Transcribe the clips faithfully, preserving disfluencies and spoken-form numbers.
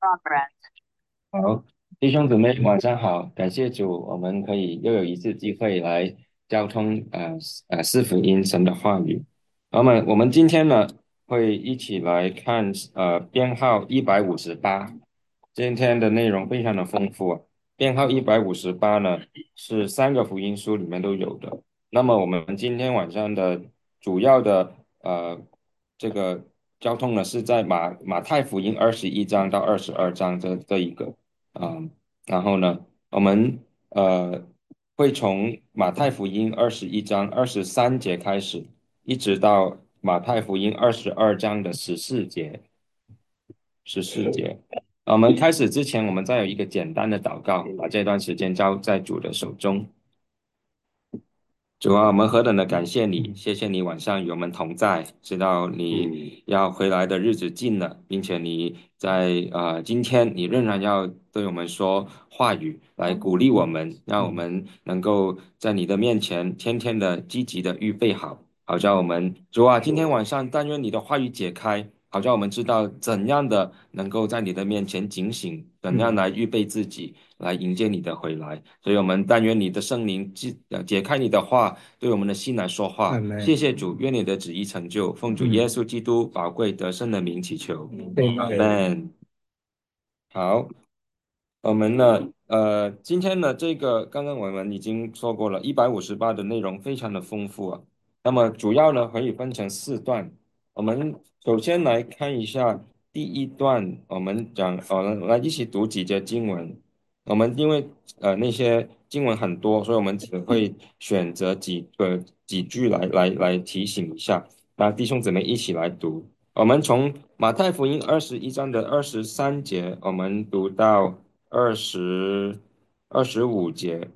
好，弟兄姊妹，晚上好，感谢主，我们可以又有一次机会来交通呃呃四福音神的话语。那么我们今天呢会一起来看呃编号一百五十八，今天的内容非常的丰富啊。编号一百五十八呢是三个福音书里面都有的。那么我们今天晚上的主要的呃这个交通呢是在马马太福音二十一章到二十二章这这一个。啊，然后呢，我们呃会从马太福音二十一章二十三节开始，一直到马太福音二十二章的十四节，十四节。啊我们开始之前，我们再有一个简单的祷告，把这段时间交在主的手中。主啊，我们何等的感谢你，谢谢你晚上与我们同在，知道你要回来的日子近了，并且你在呃今天你仍然要对我们说话语，来鼓励我们，让我们能够在你的面前天天的积极的预备好，好叫我们主啊，今天晚上但愿你的话语解开，好叫我们知道怎样的能够在你的面前警醒，怎样来预备自己。来迎接你的回来。所以，我们但愿你的圣灵解呃解开你的话，对我们的心来说话。谢谢主，愿你的旨意成就。奉主耶稣基督宝贵得胜的名祈求，阿门。好，我们呢，呃，今天呢，这个刚刚我们已经说过了，一百五十八的内容非常的丰富啊。那么主要呢可以分成四段。我们首先来看一下第一段，我们讲，呃，来一起读几节经文。我们因为呃那些经文很多，所以我们只会选择几个几句来来来提醒一下，那弟兄姊妹一起来读。我们从马太福音二十一章的二十三节，我们读到二十二十五节。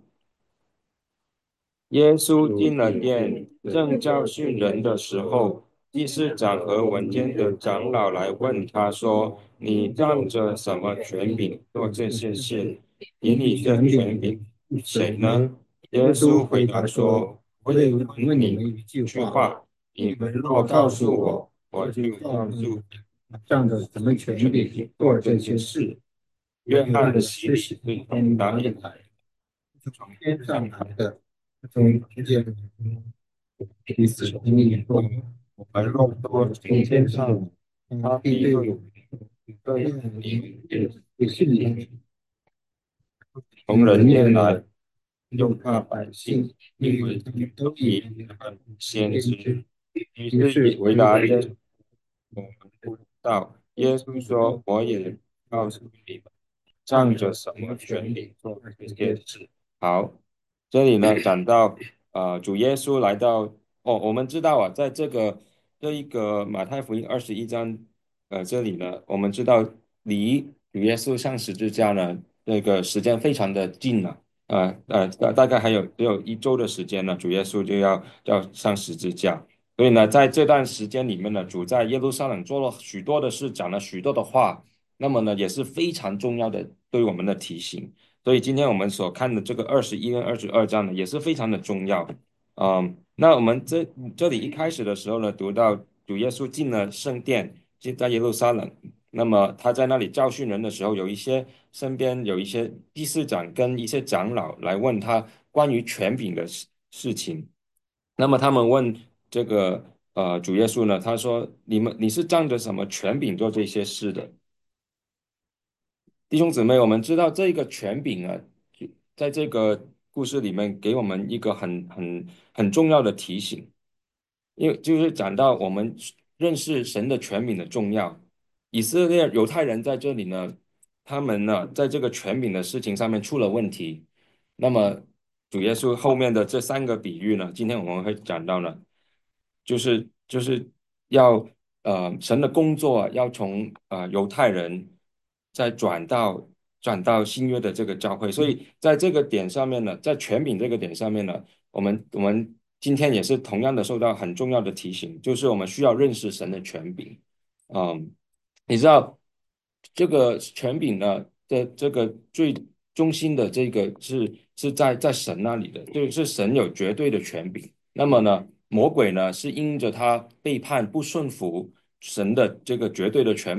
耶稣进了殿，正教训人的时候，祭司长和文监的长老来问他说：“你仗着什么权柄做这些事？给你这权柄谁呢？”耶稣回答说：“我也问你们一句话，你们若告诉我，我就告诉你仗着什么权柄做这些事。”约翰的洗礼是从哪里来？从天上来的。从天彼此经历过，我们若多从天上，他必对我们这样灵也会信你。从人间来，又怕百姓，因为他们都以为他是先知。于是回答耶稣：我们不知道。耶稣说：我也告诉你们，仗着什么权柄做这些事。好，这里呢讲到呃主耶稣来到哦，我们知道啊，在这个这一个马太福音二十一章呃这里呢，我们知道离主耶稣上十字架呢那个时间非常的近了。呃呃大大概还有只有一周的时间呢，主耶稣就要要上十字架。所以呢，在这段时间里面呢，主在耶路撒冷做了许多的事，讲了许多的话，那么呢也是非常重要的对我们的提醒。所以今天我们所看的这个二十一跟二十二章呢，也是非常的重要。嗯，那我们这这里一开始的时候呢，读到主耶稣进了圣殿，进在耶路撒冷。那么他在那里教训人的时候，有一些身边有一些祭司长跟一些长老来问他关于权柄的事事情。那么他们问这个呃主耶稣呢，他说：“你们你是仗着什么权柄做这些事的？”弟兄姊妹，我们知道这个权柄啊，就在这个故事里面给我们一个很很很重要的提醒。因为就是讲到我们认识神的权柄的重要。以色列犹太人在这里呢，他们呢在这个权柄的事情上面出了问题。那么主耶稣后面的这三个比喻呢，今天我们会讲到呢，就是就是要呃神的工作啊要从呃犹太人再转到转到新约的这个教会。所以在这个点上面呢，在权柄这个点上面呢。我们我们今天也是同样的受到很重要的提醒，就是我们需要认识神的权柄。嗯，你知道这个权柄呢的这个最中心的这个是是在在神那里的，就是神有绝对的权柄。那么呢，魔鬼呢是因着他背叛不顺服神的这个绝对的权柄，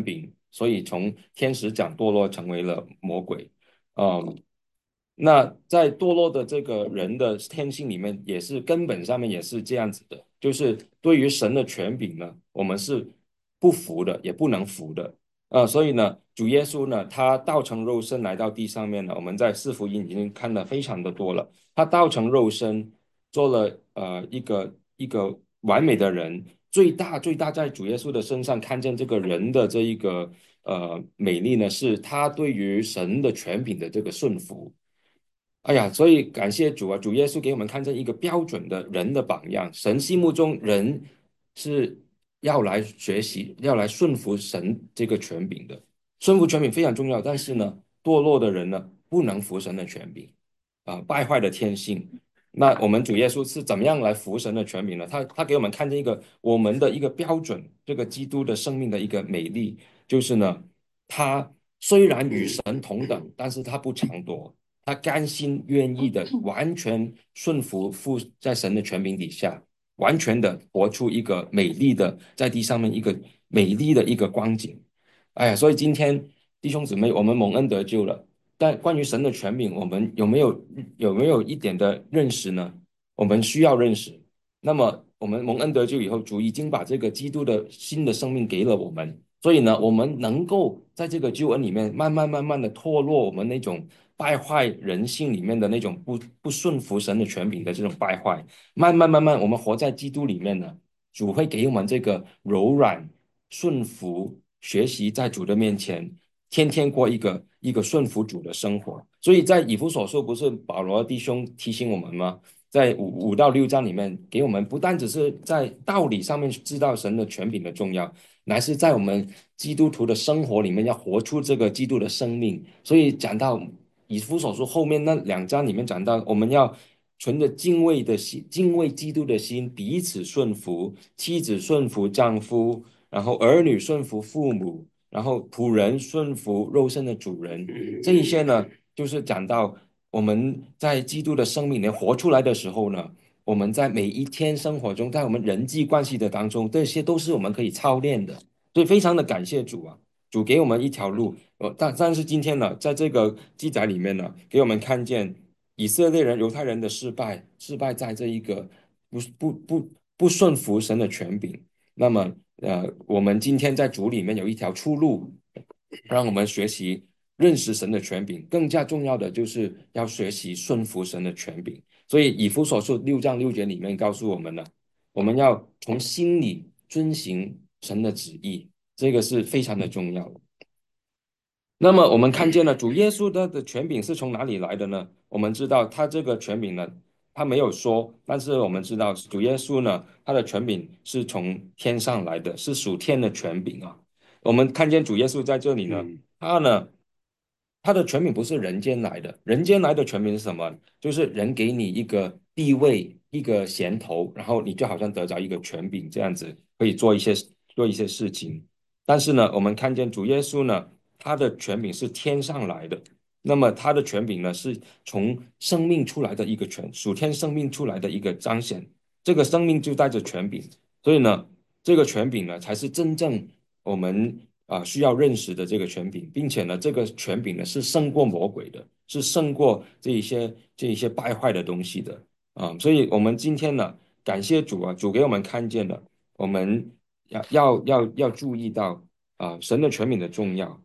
所以从天使长堕落成为了魔鬼。嗯，那在堕落的这个人的天性里面，也是根本上面也是这样子的，就是对于神的权柄呢，我们是不服的，也不能服的。呃，所以呢，主耶稣呢，他道成肉身来到地上面呢，我们在四福音已经看的非常的多了。他道成肉身，做了呃一个一个完美的人，最大最大在主耶稣的身上看见这个人的这一个呃美丽呢，是他对于神的权柄的这个顺服。哎呀，所以感谢主啊，主耶稣给我们看见一个标准的人的榜样。神心目中人是要来学习，要来顺服神这个权柄的。顺服权柄非常重要，但是呢，堕落的人呢，不能服神的权柄啊，败坏的天性。那我们主耶稣是怎么样来服神的权柄呢？他他给我们看见一个我们的一个标准，这个基督的生命的一个美丽，就是呢，他虽然与神同等，但是他不抢夺。他甘心愿意的，完全顺服父在神的权柄底下，完全的活出一个美丽的在地上面一个美丽的一个光景。哎呀，所以今天弟兄姊妹，我们蒙恩得救了，但关于神的权柄，我们有没有有没有一点的认识呢？我们需要认识。那么我们蒙恩得救以后，主已经把这个基督的新的生命给了我们，所以呢，我们能够在这个救恩里面，慢慢慢慢的脱落我们那种败坏人性里面的那种不不顺服神的权柄的这种败坏，慢慢慢慢，我们活在基督里面呢，主会给我们这个柔软、顺服、学习在主的面前，天天过一个一个顺服主的生活。所以在以弗所书不是保罗弟兄提醒我们吗？在五五到六章里面，给我们不但只是在道理上面知道神的权柄的重要，乃是在我们基督徒的生活里面要活出这个基督的生命。所以讲到以弗所书后面那两章里面讲到，我们要存着敬畏的心，敬畏基督的心，彼此顺服，妻子顺服丈夫，然后儿女顺服父母，然后仆人顺服肉身的主人。这一些呢，就是讲到我们在基督的生命里面活出来的时候呢，我们在每一天生活中，在我们人际关系的当中，这些都是我们可以操练的。所以非常的感谢主啊，主给我们一条路。呃，但但是今天呢，在这个记载里面呢，给我们看见以色列人、犹太人的失败，失败在这一个不不不不顺服神的权柄。那么，呃，我们今天在主里面有一条出路，让我们学习认识神的权柄。更加重要的就是要学习顺服神的权柄。所以，以弗所书六章六节里面告诉我们呢，我们要从心里遵行神的旨意，这个是非常的重要的。那么我们看见了主耶稣他的权柄是从哪里来的呢？我们知道他这个权柄呢，他没有说，但是我们知道主耶稣呢，他的权柄是从天上来的，是属天的权柄啊。我们看见主耶稣在这里呢， 嗯他呢，他的权柄不是人间来的，人间来的权柄是什么？就是人给你一个地位，一个衔头，然后你就好像得着一个权柄这样子，可以做一些做一些事情。但是呢，我们看见主耶稣呢。他的权柄是天上来的，那么他的权柄呢，是从生命出来的一个权，属天生命出来的一个彰显。这个生命就带着权柄，所以呢，这个权柄呢，才是真正我们啊、需要认识的这个权柄，并且呢，这个权柄呢是胜过魔鬼的，是胜过这一些这一些败坏的东西的啊、所以我们今天呢，感谢主啊，主给我们看见了，我们要要要要注意到啊、神的权柄的重要。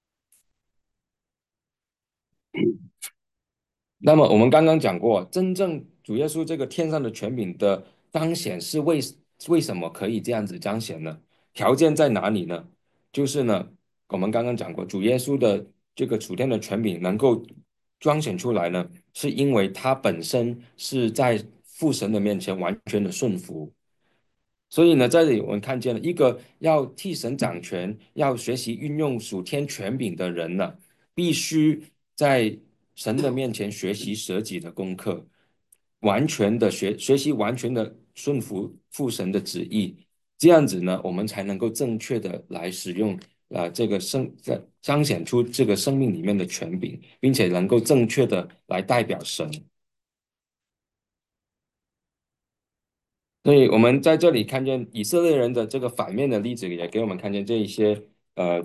那么我们刚刚讲过，真正主耶稣这个天上的权柄的彰显是为为什么可以这样子彰显呢？条件在哪里呢？就是呢，我们刚刚讲过，主耶稣的这个属天的权柄能够彰显出来呢，是因为他本身是在父神的面前完全的顺服。所以呢，在这里我们看见了一个要替神掌权、要学习运用属天权柄的人呢，必须在神的面前学习舍己的功课，完全的学学习，完全的顺服父神的旨意。这样子呢，我们才能够正确的来使用啊、呃这个生在彰显出这个生命里面的权柄，并且能够正确的来代表神。所以我们在这里看见以色列人的这个反面的例子，也给我们看见这一些呃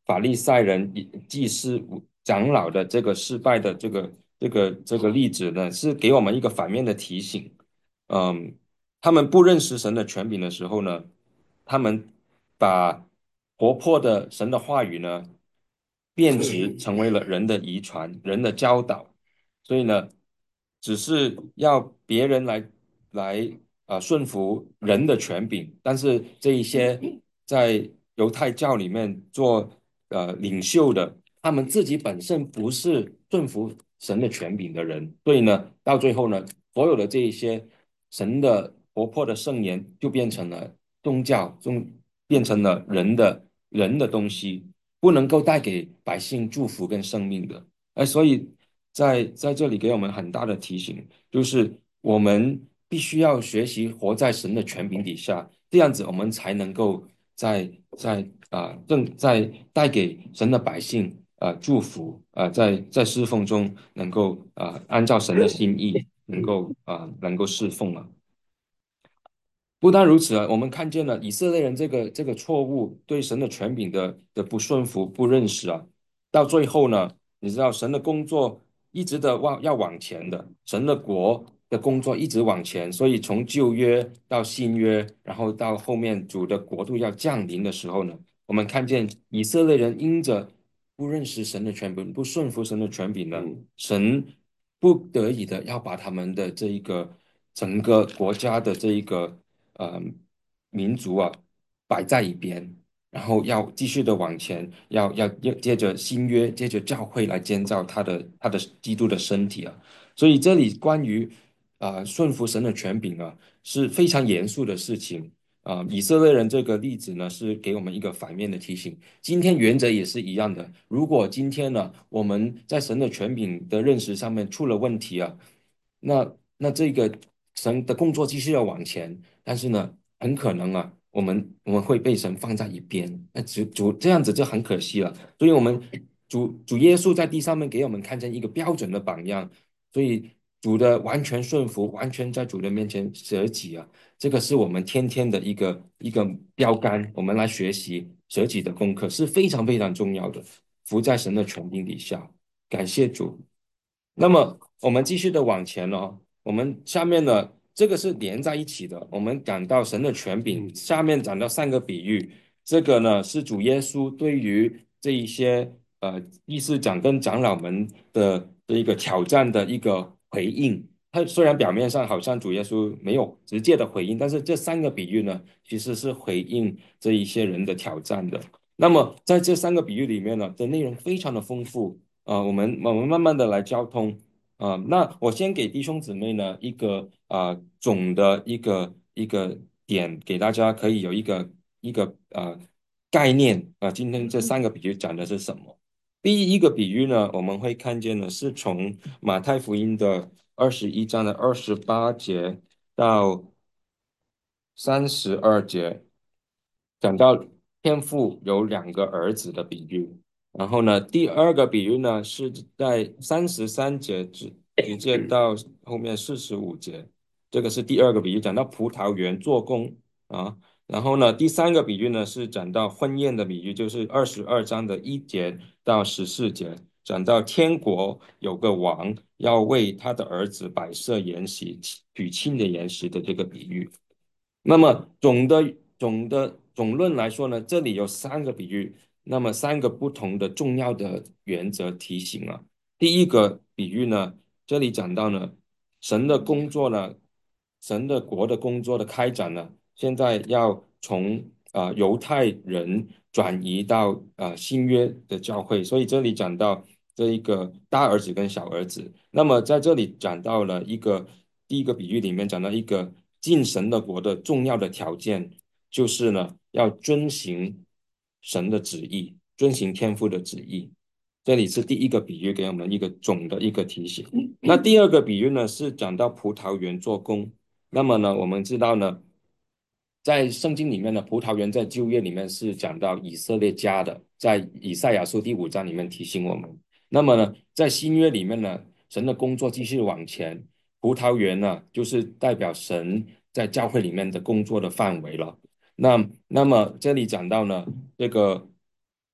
法利赛人、祭司、长老的这个失败的这个这个这个例子呢，是给我们一个反面的提醒。嗯，他们不认识神的权柄的时候呢，他们把活泼的神的话语呢，变质成为了人的遗传、人的教导。所以呢，只是要别人来来啊、呃顺服人的权柄，但是这一些在犹太教里面做呃领袖的，他们自己本身不是顺服神的权柄的人，所以呢，到最后呢，所有的这一些神的活泼的圣言就变成了宗教，宗变成了人的人的东西，不能够带给百姓祝福跟生命的。哎，所以在在这里给我们很大的提醒，就是我们必须要学习活在神的权柄底下，这样子我们才能够在在啊正在带给神的百姓啊祝福啊，在在侍奉中能够啊按照神的心意，能够啊能够侍奉啊。不单如此啊，我们看见了以色列人这个这个错误，对神的权柄的的不顺服、不认识啊，到最后呢，你知道神的工作一直的往要往前的，神的国的工作一直往前，所以从旧约到新约，然后到后面主的国度要降临的时候呢，我们看见以色列人因着不认识神的权柄，不顺服神的权柄呢，神不得已的要把他们的这一个整个国家的这一个呃民族啊摆在一边，然后要继续的往前，要要要借着新约，借着教会来建造他的他的基督的身体啊。所以这里关于啊、呃顺服神的权柄啊是非常严肃的事情啊、以色列人这个例子呢是给我们一个反面的提醒。今天原则也是一样的。如果今天呢我们在神的权柄的认识上面出了问题啊，那那这个神的工作继续要往前，但是呢，很可能啊，我们我们会被神放在一边，那主主这样子就很可惜了。所以，我们主主耶稣在地上面给我们看见一个标准的榜样，所以主的完全顺服，完全在主的面前舍己啊，这个是我们天天的一个一个标杆，我们来学习舍己的功课是非常非常重要的，服在神的权柄底下，感谢主。那么我们继续的往前哦，我们下面呢，这个是连在一起的。我们讲到神的权柄，下面讲到三个比喻，这个呢是主耶稣对于这一些呃议事长跟长老们的的一个挑战的一个回应。他虽然表面上好像主耶稣没有直接的回应，但是这三个比喻呢，其实是回应这一些人的挑战的。那么在这三个比喻里面呢，的内容非常的丰富。啊、呃我们我们慢慢的来交通啊、呃那我先给弟兄姊妹呢一个啊、呃总的一个一个点，给大家可以有一个一个呃概念啊、呃今天这三个比喻讲的是什么？第一个比喻呢，我们会看见呢是从马太福音的二十一章的二十八节到三十二节，讲到天父有两个儿子的比喻。然后呢，第二个比喻呢是在三十三节直直接到后面四十五节，这个是第二个比喻，讲到葡萄园做工啊。然后呢，第三个比喻呢是讲到婚宴的比喻，就是二十二章的一节到十四节，讲到天国有个王要为他的儿子摆设筵席，娶亲的筵席的这个比喻。那么总的总的总论来说呢，这里有三个比喻，那么三个不同的重要的原则提醒啊。第一个比喻呢，这里讲到呢，神的工作呢，神的国的工作的开展呢，现在要从啊、呃犹太人转移到啊、呃新约的教会，所以这里讲到这一个大儿子跟小儿子。那么在这里讲到了一个第一个比喻里面讲到一个进神的国的重要的条件，就是呢要遵行神的旨意，遵行天父的旨意。这里是第一个比喻，给我们一个总的一个提醒。那第二个比喻呢，是讲到葡萄园做工。那么呢，我们知道呢，在圣经里面呢，葡萄园在旧约里面是讲到以色列家的，在以赛亚书第五章里面提醒我们。那么呢，在新约里面呢，神的工作继续往前，葡萄园呢，就是代表神在教会里面的工作的范围了。那那么这里讲到呢，这个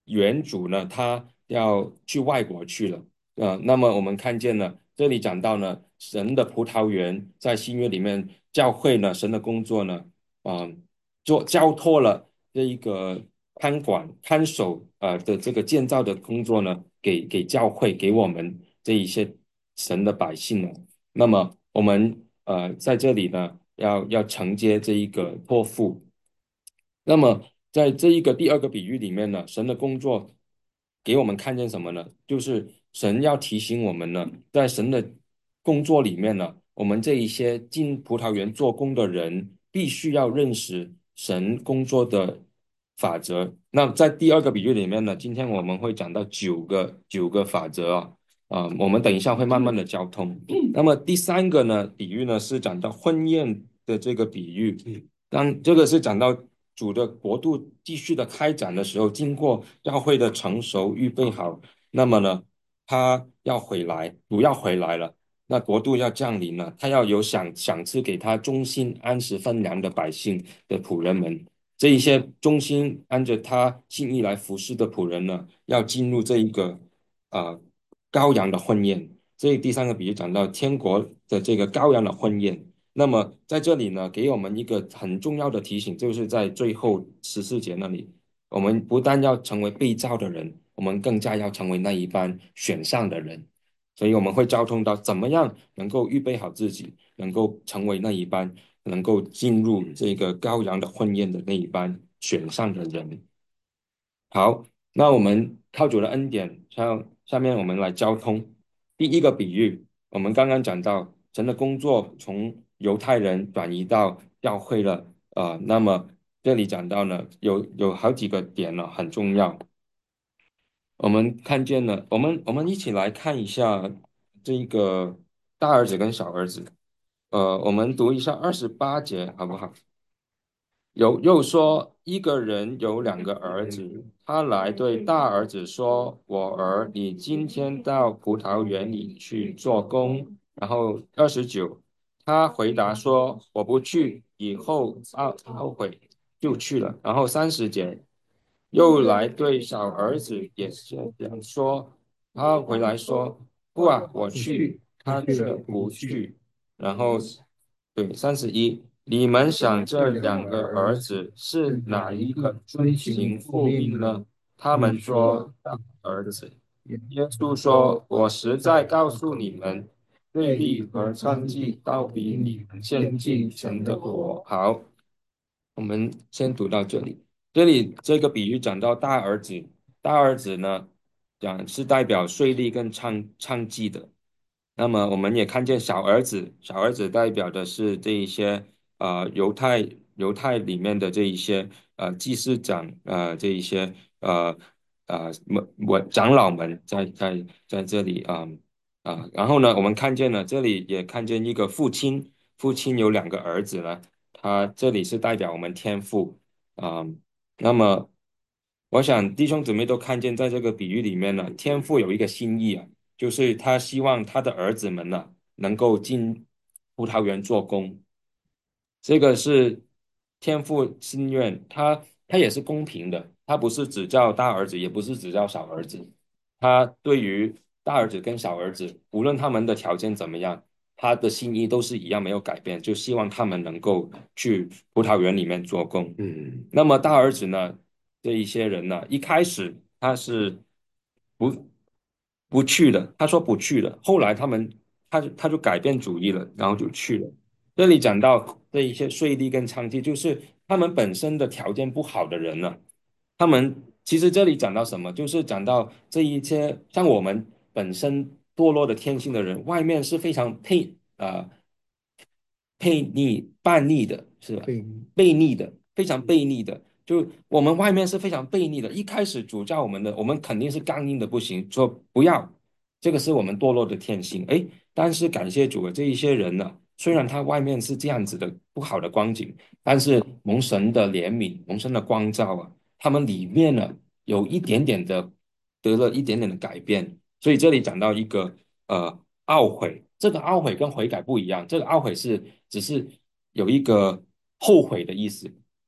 原主呢，他要去外国去了。呃，那么我们看见了，这里讲到呢，神的葡萄园在新约里面，教会呢，神的工作呢，嗯、做交托了这一个看管、看守呃的这个建造的工作呢，给给教会，给我们这一些神的百姓呢。那么我们呃在这里呢，要要承接这一个托付。那么在这一个第二个比喻里面呢，神的工作给我们看见什么呢？就是神要提醒我们呢，在神的工作里面呢，我们这一些进葡萄园做工的人，必须要认识神工作的法则。那在第二个比喻里面呢，今天我们会讲到九个九个法则啊。啊、我们等一下会慢慢的交通。那么第三个呢，比喻呢是讲到婚宴的这个比喻。当这个是讲到主的国度继续的开展的时候，经过教会的成熟预备好，那么呢，他要回来，主要回来了，那国度要降临了，他要有赏赏赐给他忠心安时分粮的百姓的仆人们。这一些忠心按着他心意来服侍的仆人呢，要进入这一个呃羔羊的婚宴。这第三个比喻讲到天国的这个羔羊的婚宴。那么在这里呢，给我们一个很重要的提醒，就是在最后十四节那里，我们不但要成为被造的人，我们更加要成为那一班选上的人。所以我们会交通到怎么样能够预备好自己，能够成为那一班能够进入这个羔羊的婚宴的那一班选上的人。好，那我们靠主的恩典，下下面我们来交通第一个比喻。我们刚刚讲到神的工作从犹太人转移到教会了，呃，那么这里讲到呢，有有好几个点呢，很重要。我们看见了，我们我们一起来看一下这一个大儿子跟小儿子。呃，我们读一下二十八节，好不好？有又说，一个人有两个儿子，他来对大儿子说：“我儿，你今天到葡萄园里去做工。”然后二十九，他回答说：“我不去。”以后懊后悔就去了。然后三十节，又来对小儿子也是这样说，他回来说：“不啊，我去。”他却不去。然后对，三十一，你们想这两个儿子是哪一个遵行父命呢？他们说大儿子。耶稣说：“我实在告诉你们，税吏和娼妓倒比你们先进神的国。”好，我们先读到这里。这里这个比喻讲到大儿子，大儿子呢，讲是代表税吏跟娼娼妓的。那么我们也看见小儿子，小儿子代表的是这一些呃犹太犹太里面的这一些呃祭司长呃这一些呃呃们我长老们在在在这里啊啊、呃呃然后呢，我们看见了这里也看见一个父亲，父亲有两个儿子呢，他这里是代表我们天父啊、那么我想弟兄姊妹都看见，在这个比喻里面呢，天父有一个心意啊。就是他希望他的儿子们呢能够进葡萄园做工，这个是天父心愿，他他也是公平的，他不是只叫大儿子，也不是只叫小儿子，他对于大儿子跟小儿子，无论他们的条件怎么样，他的心意都是一样没有改变，就希望他们能够去葡萄园里面做工。嗯，那么大儿子呢，这一些人呢，一开始他是不不去的，他说不去的，后来他们他就他就改变主意了，然后就去了。这里讲到这一些税吏跟娼妓，就是他们本身的条件不好的人呢，他们其实这里讲到什么，就是讲到这一些像我们本身堕落的天性的人，外面是非常配啊、呃悖逆、叛逆的，是吧？ 对， 悖逆的，非常悖逆的。就我们外面是非常悖逆的，一开始主教我们的，我们肯定是刚硬的不行，说不要，这个是我们堕落的天性。哎，但是感谢主啊，这一些人呢，虽然他外面是这样子的不好的光景，但是蒙神的怜悯、蒙神的光照啊，他们里面呢有一点点的得了一点点的改变。所以这里讲到一个呃懊悔，这个懊悔跟悔改不一样，这个懊悔是只是有一个后悔的意思，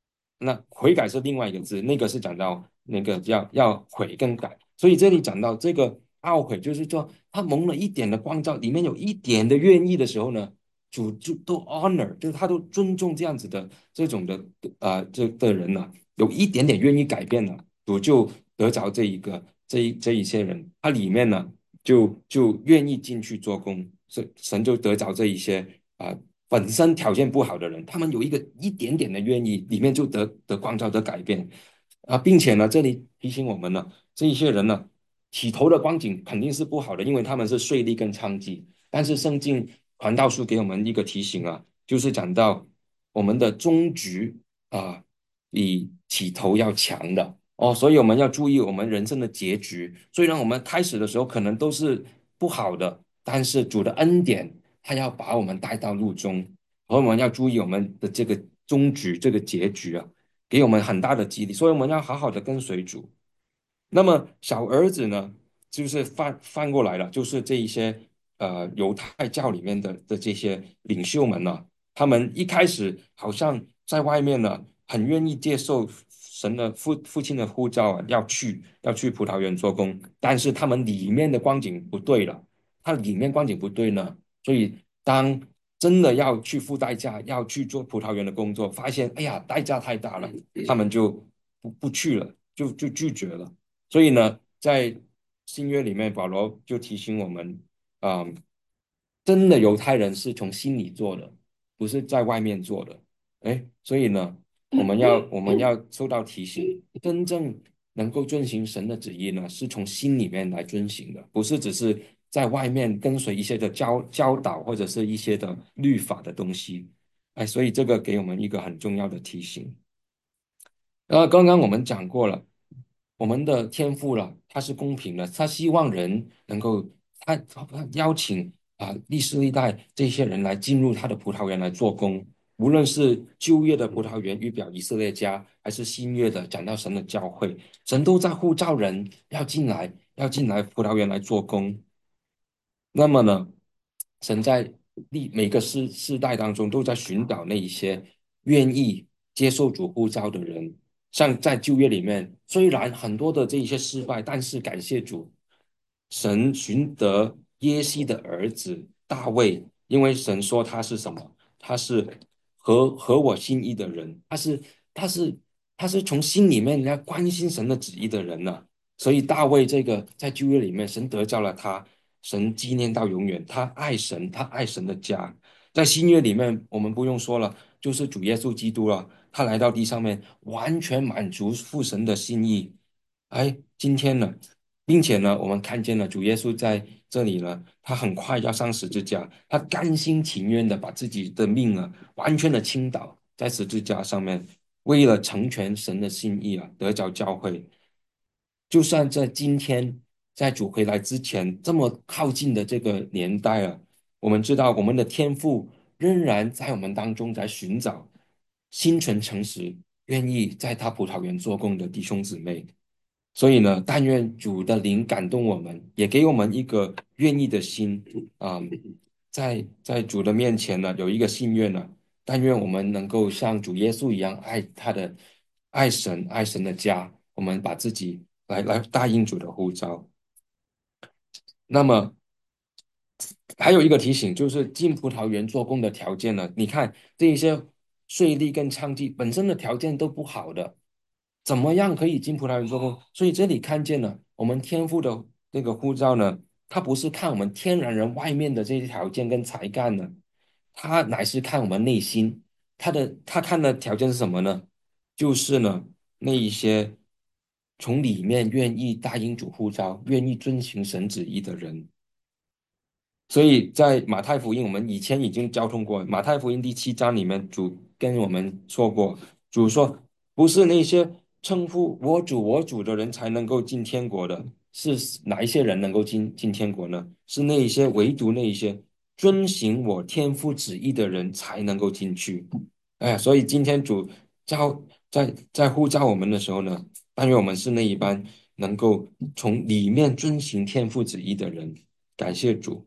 那悔改是另外一个字，那个是讲到那个要要悔更改。所以这里讲到这个懊悔，就是说他蒙了一点的光照，里面有一点的愿意的时候呢，主就都 honor，就是他都尊重这样子的这种的啊、呃、这的人呢、有一点点愿意改变了，主就得着这一个这一这一些人，他里面呢就就愿意进去做工，神神就得着这一些啊、呃本身条件不好的人，他们有一个一点点的愿意，里面就得得光照得改变啊，并且呢，这里提醒我们呢，这一些人呢，起头的光景肯定是不好的，因为他们是税吏跟娼妓。但是圣经传道书给我们一个提醒啊，就是讲到我们的终局啊，比起头要强的哦，所以我们要注意我们人生的结局。虽然我们开始的时候可能都是不好的，但是主的恩典，他要把我们带到路中，而我们要注意我们的这个终局，这个结局啊。给我们很大的激励，所以我们要好好的跟随主。那么小儿子呢，就是翻翻过来了，就是这一些呃犹太教里面的的这些领袖们呢，他们一开始好像在外面呢，很愿意接受神的父父亲的呼召啊，要去要去葡萄园做工，但是他们里面的光景不对了，他里面光景不对呢，所以当真的要去付代价，要去做葡萄园的工作，发现哎呀代价太大了，他们就不不去了，就就拒绝了。所以呢，在新约里面，保罗就提醒我们，啊、真的犹太人是从心里做的，不是在外面做的。哎，所以呢，我们要我们要受到提醒，真正能够遵行神的旨意呢，是从心里面来遵行的，不是只是在外面跟随一些的教教导或者是一些的律法的东西。哎，所以这个给我们一个很重要的提醒。呃，刚刚我们讲过了，我们的天赋了，它是公平的，他希望人能够，他他邀请啊、历世历代这些人来进入他的葡萄园来做工，无论是旧约的葡萄园预表以色列家，还是新约的讲到神的教会，神都在呼召人要进来，要进来葡萄园来做工。那么呢，神在历每个世世代当中都在寻找那一些愿意接受主呼召的人。像在旧约里面，虽然很多的这一些失败，但是感谢主，神寻得耶西的儿子大卫，因为神说他是什么？他是合合我心意的人，他是他是他是从心里面来关心神的旨意的人呢、所以大卫这个在旧约里面，神得着了他，神纪念到永远，他爱神，他爱神的家。在新约里面，我们不用说了，就是主耶稣基督了，他来到地上面，完全满足父神的心意。哎，今天呢，并且呢，我们看见了主耶稣在这里呢，他很快要上十字架，他甘心情愿的把自己的命啊，完全的倾倒在十字架上面，为了成全神的心意啊，得着教会。就算在今天，在主回来之前这么靠近的这个年代啊，我们知道我们的天赋仍然在我们当中在寻找心存诚实、愿意在他葡萄园做工的弟兄姊妹。所以呢，但愿主的灵感动我们，也给我们一个愿意的心啊、在在主的面前呢，有一个心愿呢，但愿我们能够像主耶稣一样爱他的爱神爱神的家，我们把自己来来答应主的呼召。那么还有一个提醒，就是进葡萄园做工的条件呢，你看这一些税吏跟娼妓本身的条件都不好的，怎么样可以进葡萄园做工？所以这里看见了我们天赋的那个护照呢，它不是看我们天然人外面的这些条件跟才干呢，它乃是看我们内心。他的他看的条件是什么呢？就是呢那一些从里面愿意答应主呼召、愿意遵行神旨意的人。所以在马太福音，我们以前已经交通过。马太福音第七章里面，主跟我们说过，主说不是那些称呼我主我主的人才能够进天国的，是哪一些人能够进进天国呢？是那一些唯独那一些遵行我天父旨意的人才能够进去。哎，所以今天主召在在呼召我们的时候呢，但愿我们是那一班能够从里面遵行天父旨意的人。感谢主。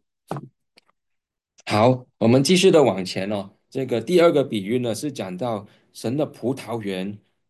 好，我们继续的往前哦。这个第二个比喻呢，是讲到神的葡萄园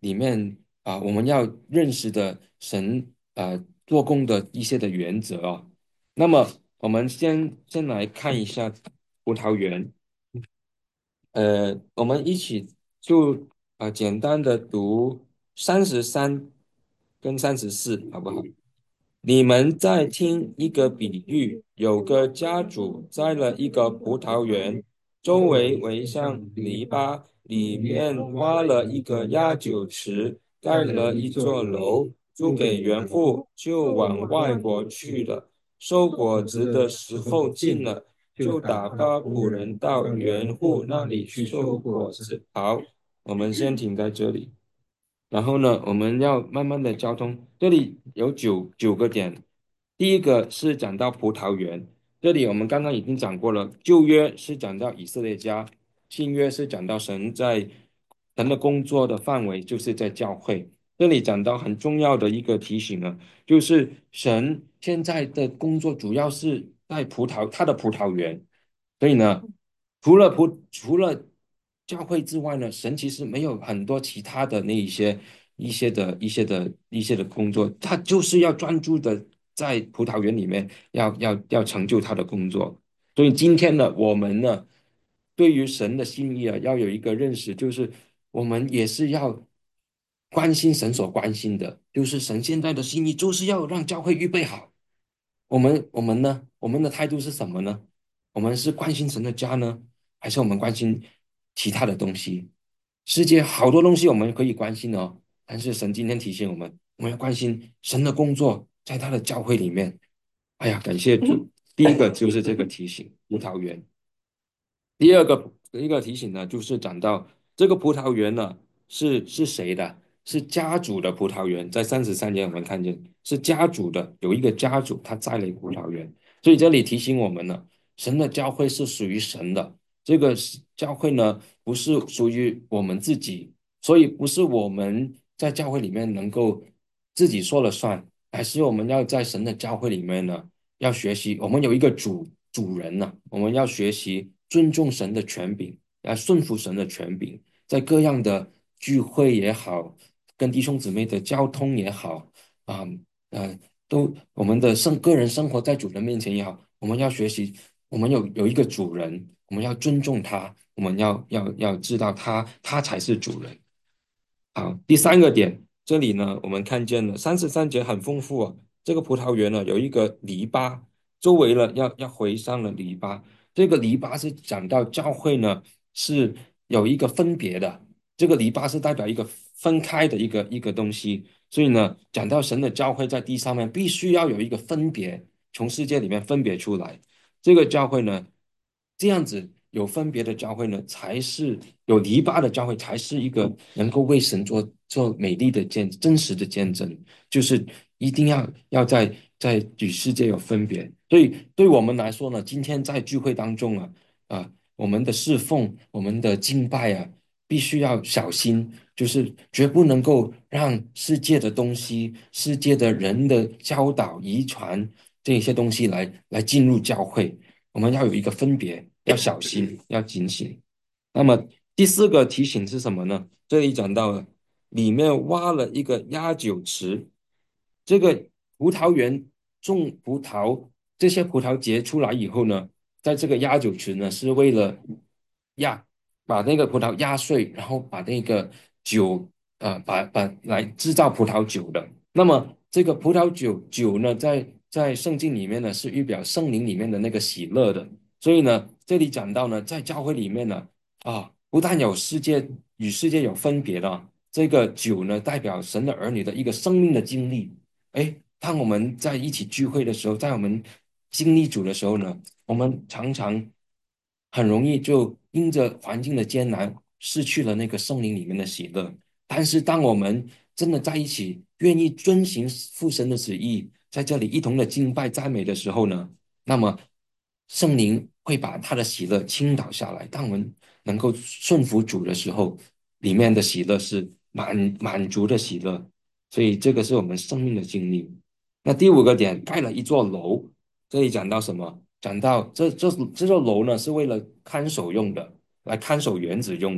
里面啊，我们要认识的神啊做工的一些的原则哦。那么我们先先来看一下葡萄园。呃，我们一起就啊、简单的读三十三跟三十四，好不好？你们再听一个比喻，有个家主栽了一个葡萄园，周围围上篱笆，里面挖了一个压酒池，盖了一座楼，租给园户，就往外国去了。收果子的时候近了，就打发仆人到园户那里去收果子。好，我们先停在这里。然后呢，我们要慢慢的交通。这里有九九个点。第一个是讲到葡萄园，这里我们刚刚已经讲过了。旧约是讲到以色列家，新约是讲到神在神的工作的范围，就是在教会。这里讲到很重要的一个提醒呢，就是神现在的工作主要是在葡萄他的葡萄园。所以呢，除了葡除了教会之外呢，神其实没有很多其他的那一些一些的一些的一些的工作，他就是要专注的在葡萄园里面要要要成就他的工作。所以今天呢，我们呢对于神的心意啊，要有一个认识，就是我们也是要关心神所关心的，就是神现在的心意就是要让教会预备好。我们我们呢？我们的态度是什么呢？我们是关心神的家呢，还是我们关心其他的东西？世界好多东西我们可以关心哦，但是神今天提醒我们，我们要关心神的工作，在他的教会里面。哎呀，感谢主！第一个就是这个提醒，葡萄园。第二个一个提醒呢，就是讲到这个葡萄园呢是是谁的？是家主的葡萄园。在三十三节我们看见是家主的，有一个家主他栽了一个葡萄园，所以这里提醒我们呢，神的教会是属于神的。这个是教会呢不是属于我们自己，所以不是我们在教会里面能够自己说了算，还是我们要在神的教会里面呢？要学习，我们有一个主主人呢、我们要学习尊重神的权柄，要顺服神的权柄，在各样的聚会也好，跟弟兄姊妹的交通也好，啊呃，都我们的生个人生活在主人面前也好，我们要学习，我们有有一个主人，我们要尊重他，我们要要要知道他他才是主人。好，第三个点，这里呢，我们看见了三十三节很丰富啊。这个葡萄园呢，有一个篱笆，周围了要要围上了篱笆。这个篱笆是讲到教会呢是有一个分别的，这个篱笆是代表一个分开的一个一个东西。所以呢，讲到神的教会在地上面必须要有一个分别，从世界里面分别出来。这个教会呢，这样子有分别的教会呢，才是有篱笆的教会，才是一个能够为神做做美丽的见真实的见证，就是一定要要在在与世界有分别。所以对我们来说呢，今天在聚会当中啊啊，我们的侍奉、我们的敬拜啊，必须要小心，就是绝不能够让世界的东西、世界的人的教导、遗传这些东西来来进入教会。我们要有一个分别，要小心，要警醒。那么第四个提醒是什么呢？这里讲到了，里面挖了一个压酒池。这个葡萄园种葡萄，这些葡萄结出来以后呢，在这个压酒池呢，是为了压把那个葡萄压碎，然后把那个酒呃把把来制造葡萄酒的。那么这个葡萄酒酒呢，在在圣经里面呢，是预表圣灵里面的那个喜乐的。所以呢，这里讲到呢，在教会里面呢，啊，不但有世界与世界有分别的，这个酒呢，代表神的儿女的一个生命的经历。哎，当我们在一起聚会的时候，在我们经历主的时候呢，我们常常很容易就因着环境的艰难，失去了那个圣灵里面的喜乐。但是，当我们真的在一起，愿意遵行父神的旨意，在这里一同的敬拜赞美的时候呢，那么圣灵会把他的喜乐倾倒下来。当我们能够顺服主的时候，里面的喜乐是满满足的喜乐。所以这个是我们生命的经历。那第五个点，盖了一座楼，这里讲到什么？讲到这这这座楼呢，是为了看守用的，来看守园子用的。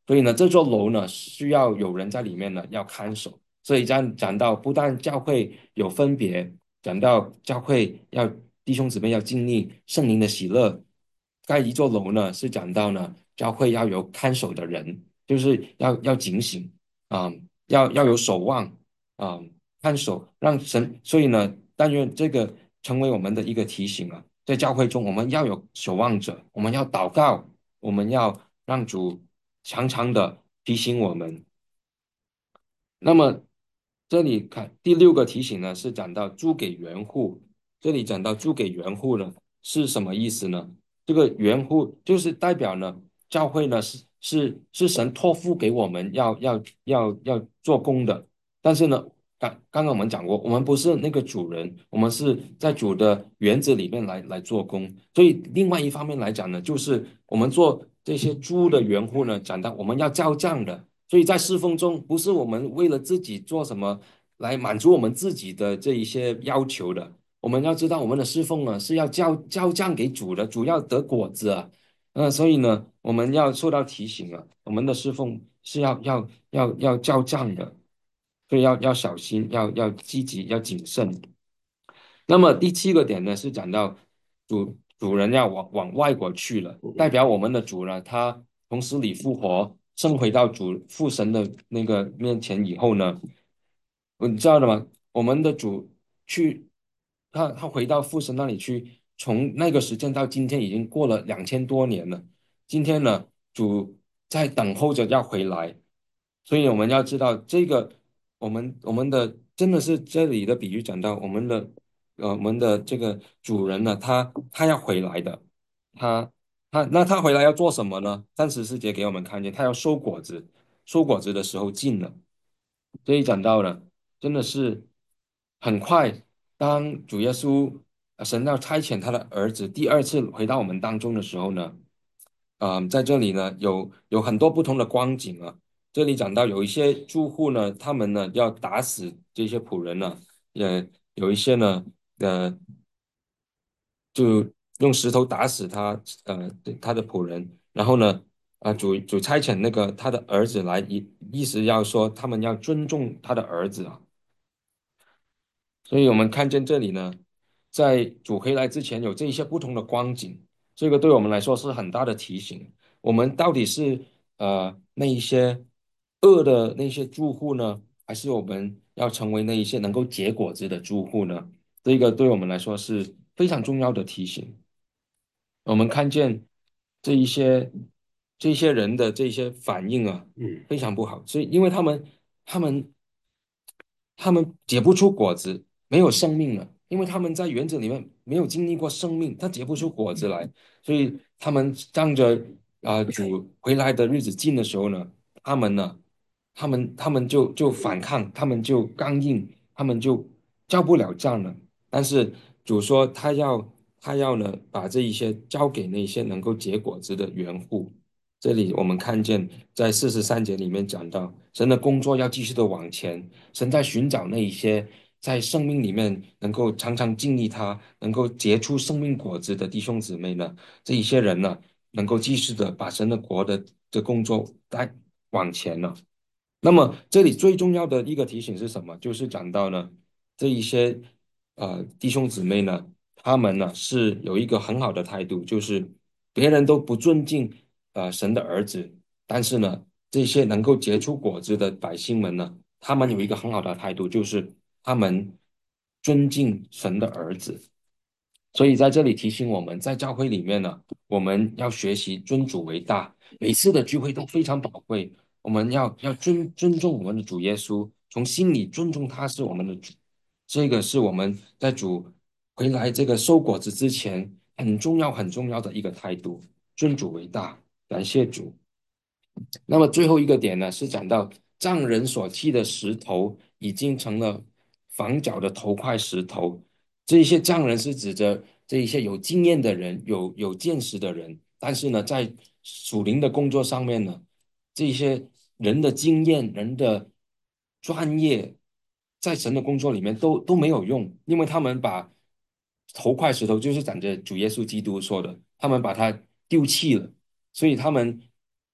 所以呢，这座楼呢需要有人在里面呢要看守。所以这样讲到，不但教会有分别，讲到教会要弟兄姊妹要经历圣灵的喜乐，盖一座楼呢是讲到呢教会要有看守的人，就是要要警醒啊、要要有守望啊、看守，让神。所以呢，但愿这个成为我们的一个提醒啊，在教会中我们要有守望者，我们要祷告，我们要让主常常的提醒我们。那么这里看第六个提醒呢，是讲到租给园户。这里讲到租给园户呢是什么意思呢？这个园户就是代表呢，教会呢是是是神托付给我们要要要要做工的。但是呢，刚刚刚我们讲过，我们不是那个主人，我们是在主的园子里面来来做工。所以另外一方面来讲呢，就是我们做这些猪的园户呢，讲到我们要交账的。所以在侍奉中，不是我们为了自己做什么来满足我们自己的这一些要求的。我们要知道，我们的侍奉呢是要交交账给主的，主要得果子啊。呃，所以呢，我们要受到提醒啊，我们的侍奉是要要要要交账的，所以要要小心，要要积极，要谨慎。那么第七个点呢，是讲到主主人要往往外国去了，代表我们的主呢，他从死里复活，升回到主父神的那个面前以后呢，你知道的吗？我们的主去，他他回到父神那里去，从那个时间到今天已经过了两千多年了。今天呢，主在等候着要回来，所以我们要知道这个，我们我们的真的是这里的比喻讲到我们的呃我们的这个主人呢，他他要回来的。他他那他回来要做什么呢？三十四节给我们看见，他要收果子，收果子的时候近了。这一讲到了，真的是很快。当主耶稣呃神要差遣他的儿子第二次回到我们当中的时候呢，嗯、在这里呢有有很多不同的光景啊。这里讲到有一些住户呢，他们呢要打死这些仆人呢，也有一些呢，呃，就用石头打死他，呃，他的仆人。然后呢，啊、主主差遣那个他的儿子来，意意思要说他们要尊重他的儿子啊。所以我们看见这里呢，在主回来之前有这一些不同的光景，这个对我们来说是很大的提醒。我们到底是呃那一些恶的那些住户呢，还是我们要成为那一些能够结果子的住户呢？这个对我们来说是非常重要的提醒。我们看见这一些这一些人的这些反应啊，嗯，非常不好。所以因为他们他们他们结不出果子，没有生命了，因为他们在园子里面没有经历过生命，他结不出果子来。所以他们仗着啊、主回来的日子近的时候呢，他们呢，他们他们就就反抗，他们就刚硬，他们就交不了账了。但是主说他要他要呢把这一些交给那些能够结果子的园户。这里我们看见在四十三节里面讲到，神的工作要继续的往前。神在寻找那一些在生命里面能够常常经历他，能够结出生命果子的弟兄姊妹呢，这一些人呢，能够继续的把神的国的的工作带往前了。那么这里最重要的一个提醒是什么？就是讲到呢，这一些呃弟兄姊妹呢，他们呢是有一个很好的态度，就是别人都不尊敬呃神的儿子，但是呢，这些能够结出果子的百姓们呢，他们有一个很好的态度，就是他们尊敬神的儿子。所以在这里提醒我们，在教会里面呢，我们要学习尊主为大，每次的聚会都非常宝贵。我们要要尊尊重我们的主耶稣，从心里尊重他是我们的主。这个是我们在主回来这个收果子之前很重要很重要的一个态度，尊主为大，感谢主。那么最后一个点呢，是讲到匠人所砌的石头已经成了房角的头块石头。这一些匠人是指着这一些有经验的人，有有见识的人。但是呢，在属灵的工作上面呢，这些人的经验、人的专业，在神的工作里面都都没有用，因为他们把头块石头，就是讲着主耶稣基督说的，他们把它丢弃了。所以他们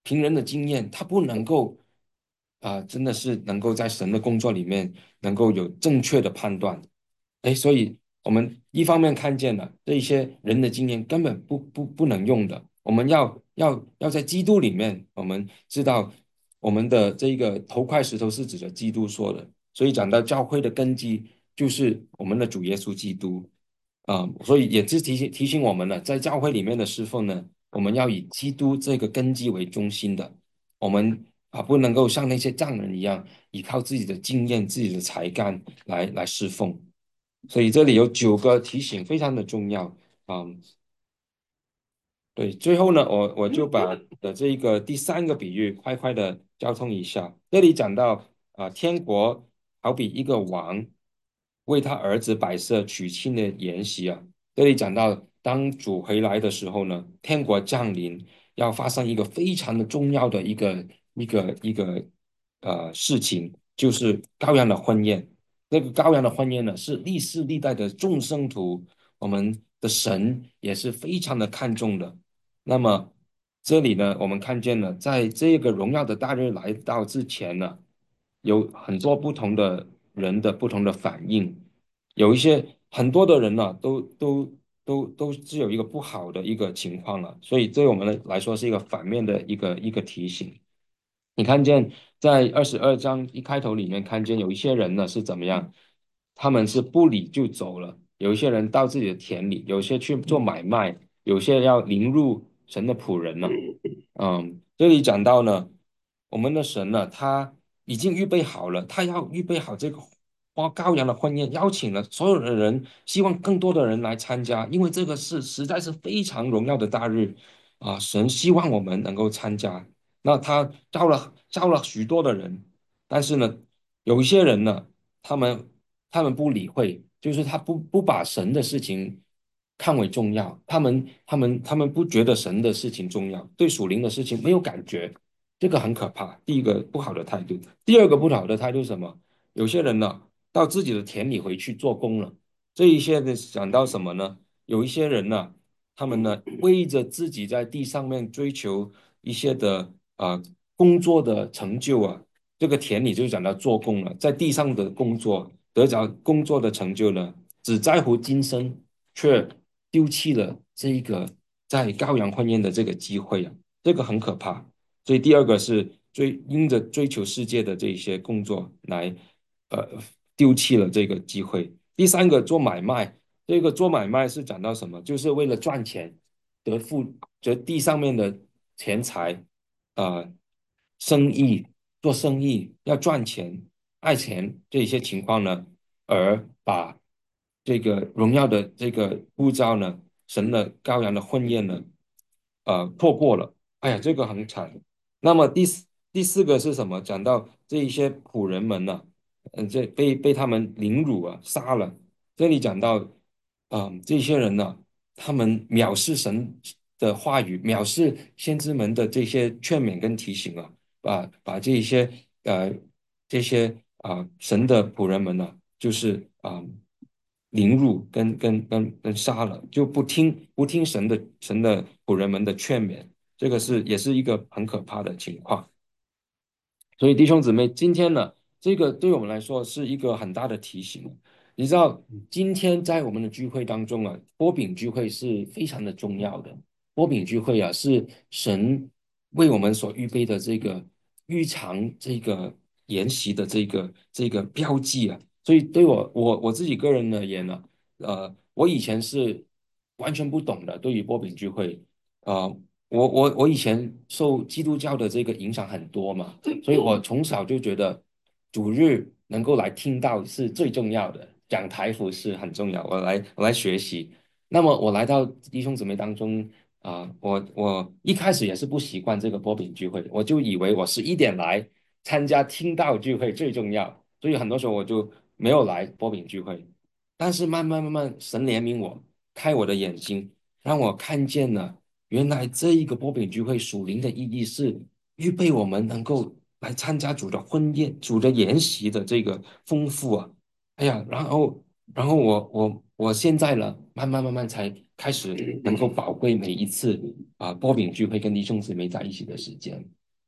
凭人的经验，他不能够啊、真的是能够在神的工作里面能够有正确的判断。哎，所以我们一方面看见了这一些人的经验根本不不不能用的，我们要要要在基督里面，我们知道我们的这个头块石头是指着基督说的，所以讲到教会的根基就是我们的主耶稣基督。啊、所以也是提醒提醒我们了，在教会里面的侍奉呢，我们要以基督这个根基为中心的，我们啊不能够像那些匠人一样，依靠自己的经验、自己的才干来来侍奉。所以这里有九个提醒，非常的重要。嗯，对，最后呢，我我就把的这一个第三个比喻快快的交通一下。这里讲到啊、天国好比一个王为他儿子摆设娶亲的筵席啊。这里讲到，当主回来的时候呢，天国降临，要发生一个非常的重要的一个一个一个呃事情，就是羔羊的婚宴。这个羔羊的婚宴呢，是历世历代的众圣徒，我们的神也是非常的看重的。那么这里呢，我们看见了，在这个荣耀的大日来到之前呢，有很多不同的人的不同的反应，有一些很多的人呢，都都都都是有一个不好的一个情况了，所以对我们来来说是一个反面的一个一个提醒。你看见在二十二章一开头里面看见有一些人呢是怎么样？他们是不理就走了，有一些人到自己的田里，有些去做买卖，有些要凌入神的仆人了。嗯，这里讲到呢，我们的神呢，他已经预备好了，他要预备好这个花羔羊的婚宴，邀请了所有的人，希望更多的人来参加，因为这个是实在是非常荣耀的大日啊，神希望我们能够参加。那他招了招了许多的人，但是呢，有一些人呢，他们他们不理会，就是他不不把神的事情看为重要，他们他们他们不觉得神的事情重要，对属灵的事情没有感觉，这个很可怕。第一个不好的态度，第二个不好的态度是什么？有些人呢，到自己的田里回去做工了，这一些呢讲到什么呢？有一些人呢，他们呢为着自己在地上面追求一些的啊、工作的成就啊，这个田里就讲到做工了，在地上的工作得着工作的成就呢，只在乎今生，却丢弃了这一个在羔羊婚宴的这个机会啊，这个很可怕。所以第二个是追因着追求世界的这一些工作来呃丢弃了这个机会。第三个做买卖，这个做买卖是讲到什么？就是为了赚钱，得富，得地上面的钱财，呃，生意做生意要赚钱，爱钱这一些情况呢，而把这个荣耀的这个呼召呢，神的羔羊的婚宴呢，呃，错过了。哎呀，这个很惨。那么第四第四个是什么？讲到这一些仆人们呢、嗯、这被被他们凌辱啊，杀了。这里讲到，嗯、这些人呢，他们藐视神的话语，藐视先知们的这些劝勉跟提醒啊，把把这一些呃这些啊、神的仆人们呢，就是啊、凌辱跟跟跟跟杀了，就不听不听神的神的仆人们的劝勉，这个是也是一个很可怕的情况。所以弟兄姊妹，今天呢，这个对我们来说是一个很大的提醒。你知道，今天在我们的聚会当中啊，波饼聚会是非常的重要的。波饼聚会啊，是神为我们所预备的这个预尝这个筵席的这个这个标记啊。所以对我我我自己个人而言呢，呃，我以前是完全不懂的，对于波饼聚会。呃，我我我以前受基督教的这个影响很多嘛，所以我从小就觉得主日能够来听到是最重要的，讲台服是很重要，我来我来学习。那么我来到弟兄姊妹当中啊、我我一开始也是不习惯这个波饼聚会，我就以为我十一点来参加听道聚会最重要，所以很多时候我就没有来波饼聚会。但是慢慢慢慢，神怜悯我，开我的眼睛，让我看见了。原来这一个波饼聚会属灵的意义是预备我们能够来参加主的婚宴、主的筵席的这个丰富啊！哎呀，然后，然后我我我现在呢，慢慢慢慢才开始能够宝贵每一次啊波饼聚会跟弟兄姊妹在一起的时间。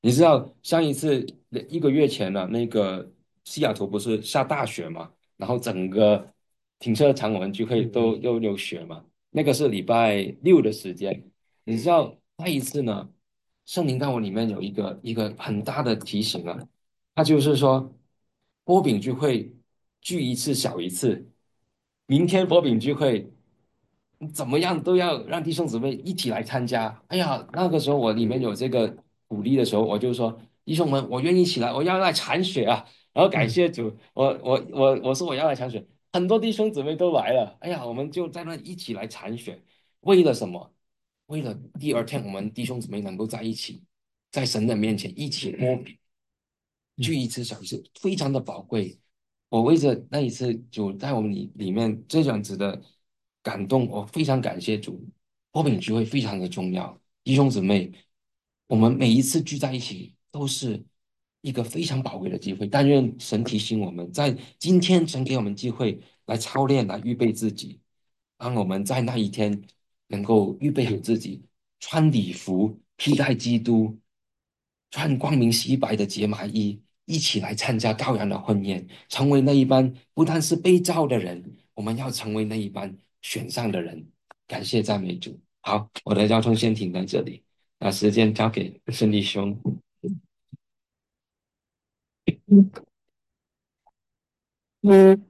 你知道上一次一个月前呢、那个西雅图不是下大雪嘛，然后整个停车场我们就会都都有雪嘛。那个是礼拜六的时间，你知道那一次呢，圣灵在我里面有一个一个很大的提醒啊，他就是说波饼聚会聚一次少一次，明天波饼聚会怎么样都要让弟兄姊妹一起来参加。哎呀，那个时候我里面有这个鼓励的时候，我就说弟兄们，我愿意起来，我要来铲雪啊！然后感谢主，我我我我说我要来铲雪，很多弟兄姊妹都来了。哎呀，我们就在那一起来铲雪，为了什么？为了第二天我们弟兄姊妹能够在一起，在神的面前一起摸饼，聚一次小一次，非常的宝贵。我为着那一次主在我们里里面这样子的感动，我非常感谢主。波饼聚会非常的重要，弟兄姊妹，我们每一次聚在一起都是一个非常宝贵的机会。但愿神提醒我们，在今天神给我们机会来操练，来预备自己，让我们在那一天能够预备好自己，穿礼服，披戴基督，穿光明洗白的洁麻衣，一起来参加羔羊的婚宴，成为那一班不但是被造的人，我们要成为那一班选上的人。感谢赞美主。好，我的交通先停在这里，把时间交给圣弟兄。 嗯，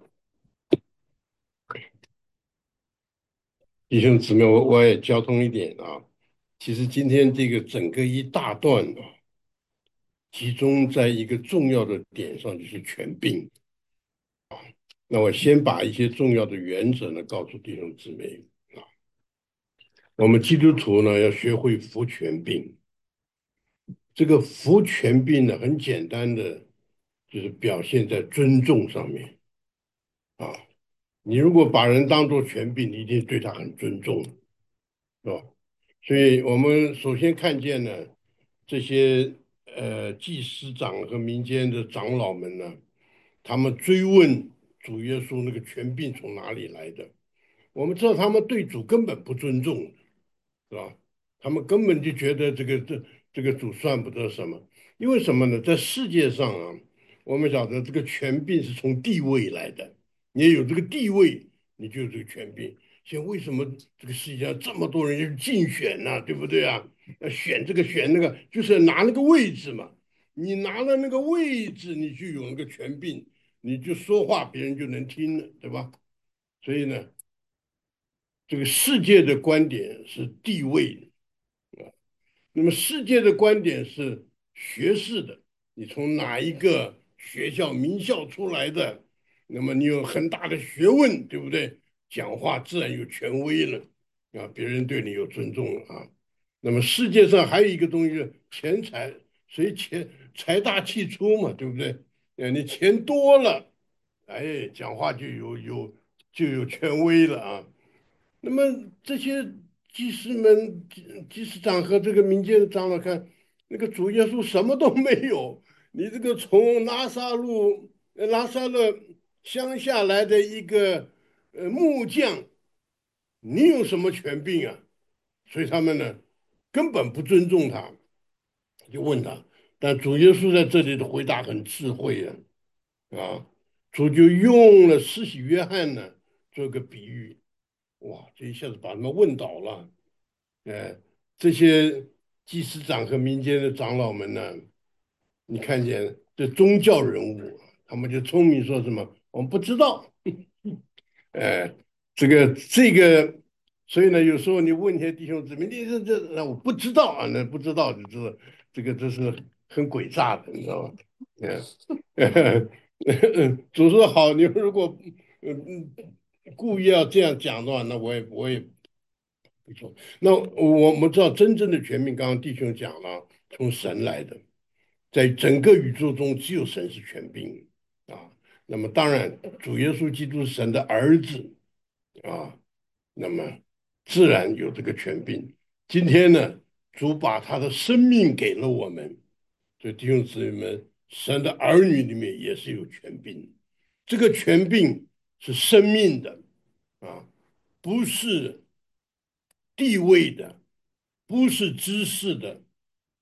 弟兄姊妹，我我也交通一点啊。其实今天这个整个一大段啊，集中在一个重要的点上，就是权柄。那我先把一些重要的原则呢告诉弟兄姊妹啊。我们基督徒呢要学会服权柄。这个服权柄呢，很简单的，就是表现在尊重上面啊。你如果把人当作权柄，你一定对他很尊重，是吧？所以我们首先看见呢，这些呃祭司长和民间的长老们呢，他们追问主耶稣那个权柄从哪里来的。我们知道他们对主根本不尊重，是吧？他们根本就觉得这个这这个主算不得什么，因为什么呢？在世界上啊，我们晓得这个权柄是从地位来的，你也有这个地位，你就有这个权柄。现在为什么这个世界上这么多人要竞选呢、对不对啊？要选这个选那个，就是拿那个位置嘛。你拿了那个位置，你就有那个权柄，你就说话，别人就能听了，对吧？所以呢，这个世界的观点是地位，那么世界的观点是学士的，你从哪一个学校名校出来的，那么你有很大的学问，对不对？讲话自然有权威了啊，别人对你有尊重了啊。那么世界上还有一个东西是钱财，谁钱财大气粗嘛，对不对？呃，你钱多了，哎，讲话就有有就有权威了啊。那么这些祭司们、祭祭司长和这个民间的长老看，那个主耶稣什么都没有，你这个从拿撒路、呃拿撒勒乡下来的一个呃木匠，你有什么权柄啊？所以他们呢根本不尊重他，就问他。但主耶稣在这里的回答很智慧啊，啊，主就用了施洗约翰呢做个比喻。哇，这一下子把他们问倒了。呃，这些祭司长和民间的长老们呢，你看见这宗教人物，他们就聪明说什么，我们不知道。呃，这个这个，所以呢，有时候你问一些弟兄姊妹，你这这，那我不知道啊，那不知道就知道这个这是很诡诈的，你知道吗？嗯，主说好，你如果嗯嗯故意要这样讲的话，那我也我也不错。那我们知道真正的权柄，刚刚弟兄讲了，从神来的，在整个宇宙中只有神是权柄啊。那么当然，主耶稣基督是神的儿子啊，那么自然有这个权柄。今天呢，主把他的生命给了我们，所以弟兄姊妹们，神的儿女里面也是有权柄，这个权柄是生命的啊，不是地位的，不是知识的，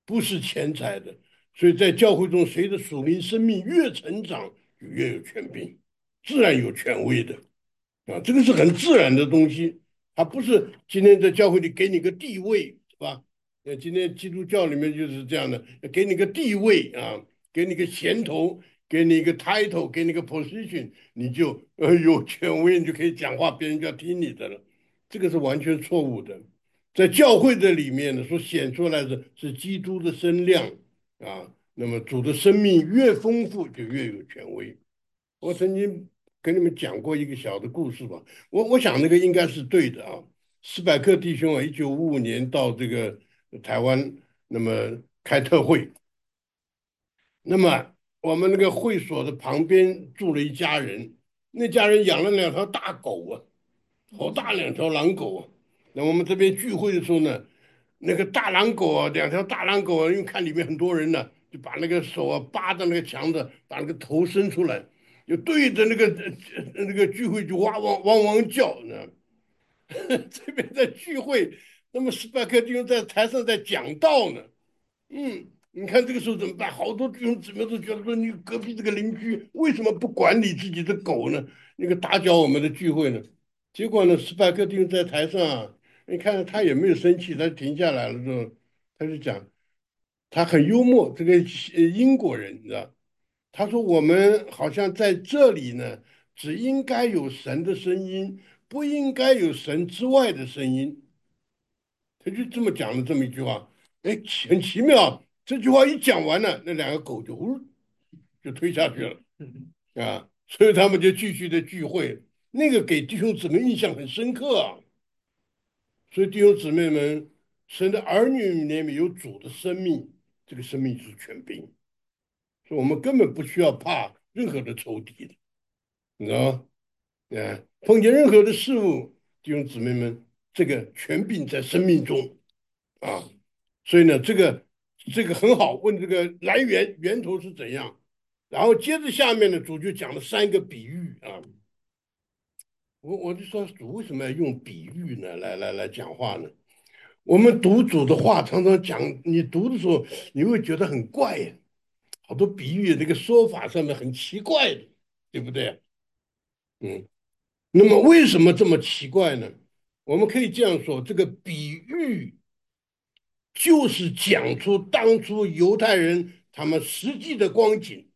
不是钱财的。所以在教会中，谁的属灵生命越成长，就越有权柄，自然有权威的啊，这个是很自然的东西，它不是今天在教会里给你个地位，是吧？呃，今天基督教里面就是这样的，给你个地位啊，给你个衔头，给你一个 title，给你个 position，你就呃有权威，你就可以讲话，别人就要听你的了。这个是完全错误的。在教会的里面呢，所显出来的是基督的身量啊。那么主的生命越丰富，就越有权威。我曾经跟你们讲过一个小的故事吧，我我想那个应该是对的啊。斯百克弟兄啊，一九五五年到这个台湾，那么开特会，那么我们那个会所的旁边住了一家人，那家人养了两条大狗啊，好大两条狼狗啊。那我们这边聚会的时候呢，那个大狼狗啊，两条大狼狗啊，因为看里面很多人呢，就把那个手啊扒着那个墙子，把那个头伸出来，就对着那个呃那个聚会就哇汪汪汪叫呢。这边在聚会，那么斯派克弟兄在台上在讲道呢。嗯，你看这个时候怎么办？好多弟兄姊妹都觉得说，你隔壁这个邻居为什么不管理自己的狗呢？那个打搅我们的聚会呢？结果呢，斯派克丁在台上啊，你看他也没有生气，他停下来了之后，他就讲，他很幽默，这个呃英国人，你知道，他说我们好像在这里呢，只应该有神的声音，不应该有神之外的声音。他就这么讲了这么一句话，哎，很奇妙。这句话一讲完了，那两个狗就呜就推下去了啊，所以他们就继续的聚会。那个给弟兄姊妹印象很深刻啊。所以弟兄姊妹们，神的儿女里面有主的生命，这个生命是权柄，所以我们根本不需要怕任何的仇敌的，你知道吗？啊，碰见任何的事物，弟兄姊妹们，这个权柄在生命中啊。所以呢，这个这个很好，问这个来源源头是怎样，然后接着下面呢，主就讲了三个比喻啊。我我就说主为什么要用比喻呢？来来来讲话呢？我们读主的话，常常讲，你读的时候你会觉得很怪呀，好多比喻这个说法上面很奇怪的，对不对？嗯，那么为什么这么奇怪呢？我们可以这样说，这个比喻就是讲出当初犹太人他们实际的光景，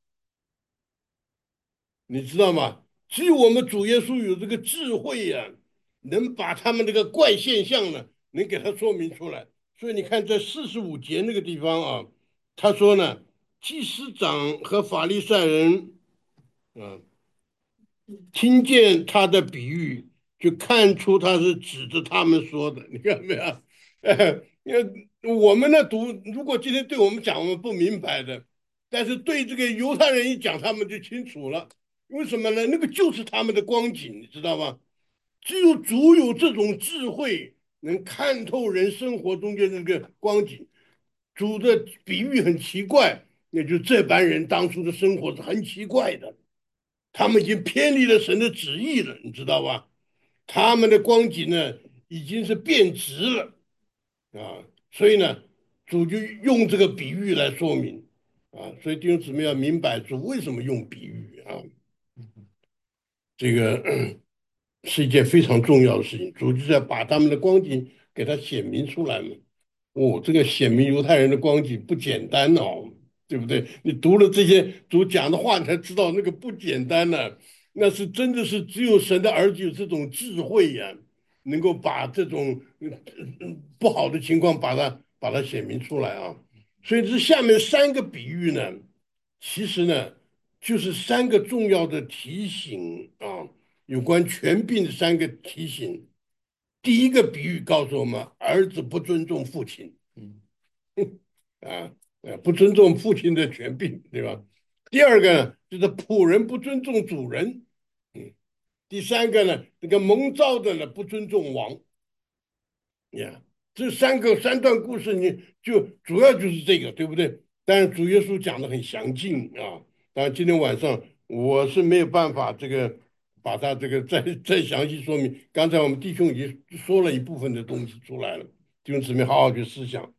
你知道吗？只有我们主耶稣有这个智慧呀、能把他们这个怪现象呢，能给他说明出来。所以你看，在四十五节那个地方啊，他说呢，祭司长和法利赛人，啊，听见他的比喻，就看出他是指着他们说的。你看到没有？呃，因为我们呢读，如果今天对我们讲，我们不明白的，但是对这个犹太人一讲，他们就清楚了。为什么呢？那个就是他们的光景，你知道吗？只有主有这种智慧，能看透人生活中间这个光景。主的比喻很奇怪，那就这班人当初的生活是很奇怪的。他们已经偏离了神的旨意了，你知道吧？他们的光景呢，已经是变质了啊。所以呢，主就用这个比喻来说明啊。所以弟兄姊妹要明白主为什么用比喻啊，这个是一件非常重要的事情。主就是要把他们的光景给他显明出来嘛。哦，这个显明犹太人的光景不简单哦，对不对？你读了这些主讲的话，你才知道那个不简单呢、那是真的是只有神的儿子有这种智慧呀、能够把这种嗯嗯不好的情况把它把它显明出来啊。所以这下面三个比喻呢，其实呢就是三个重要的提醒啊，有关权柄的三个提醒。第一个比喻告诉我们，儿子不尊重父亲，嗯啊，呃，不尊重父亲的权柄，对吧？第二个呢，就是仆人不尊重主人，嗯，第三个呢，这个蒙召的呢不尊重王，呀，这三个三段故事，你就主要就是这个，对不对？但是主耶稣讲的很详尽啊。当然今天晚上我是没有办法这个把它这个再再详细说明。刚才我们弟兄已经说了一部分的东西出来了，弟兄姊妹好好去思想。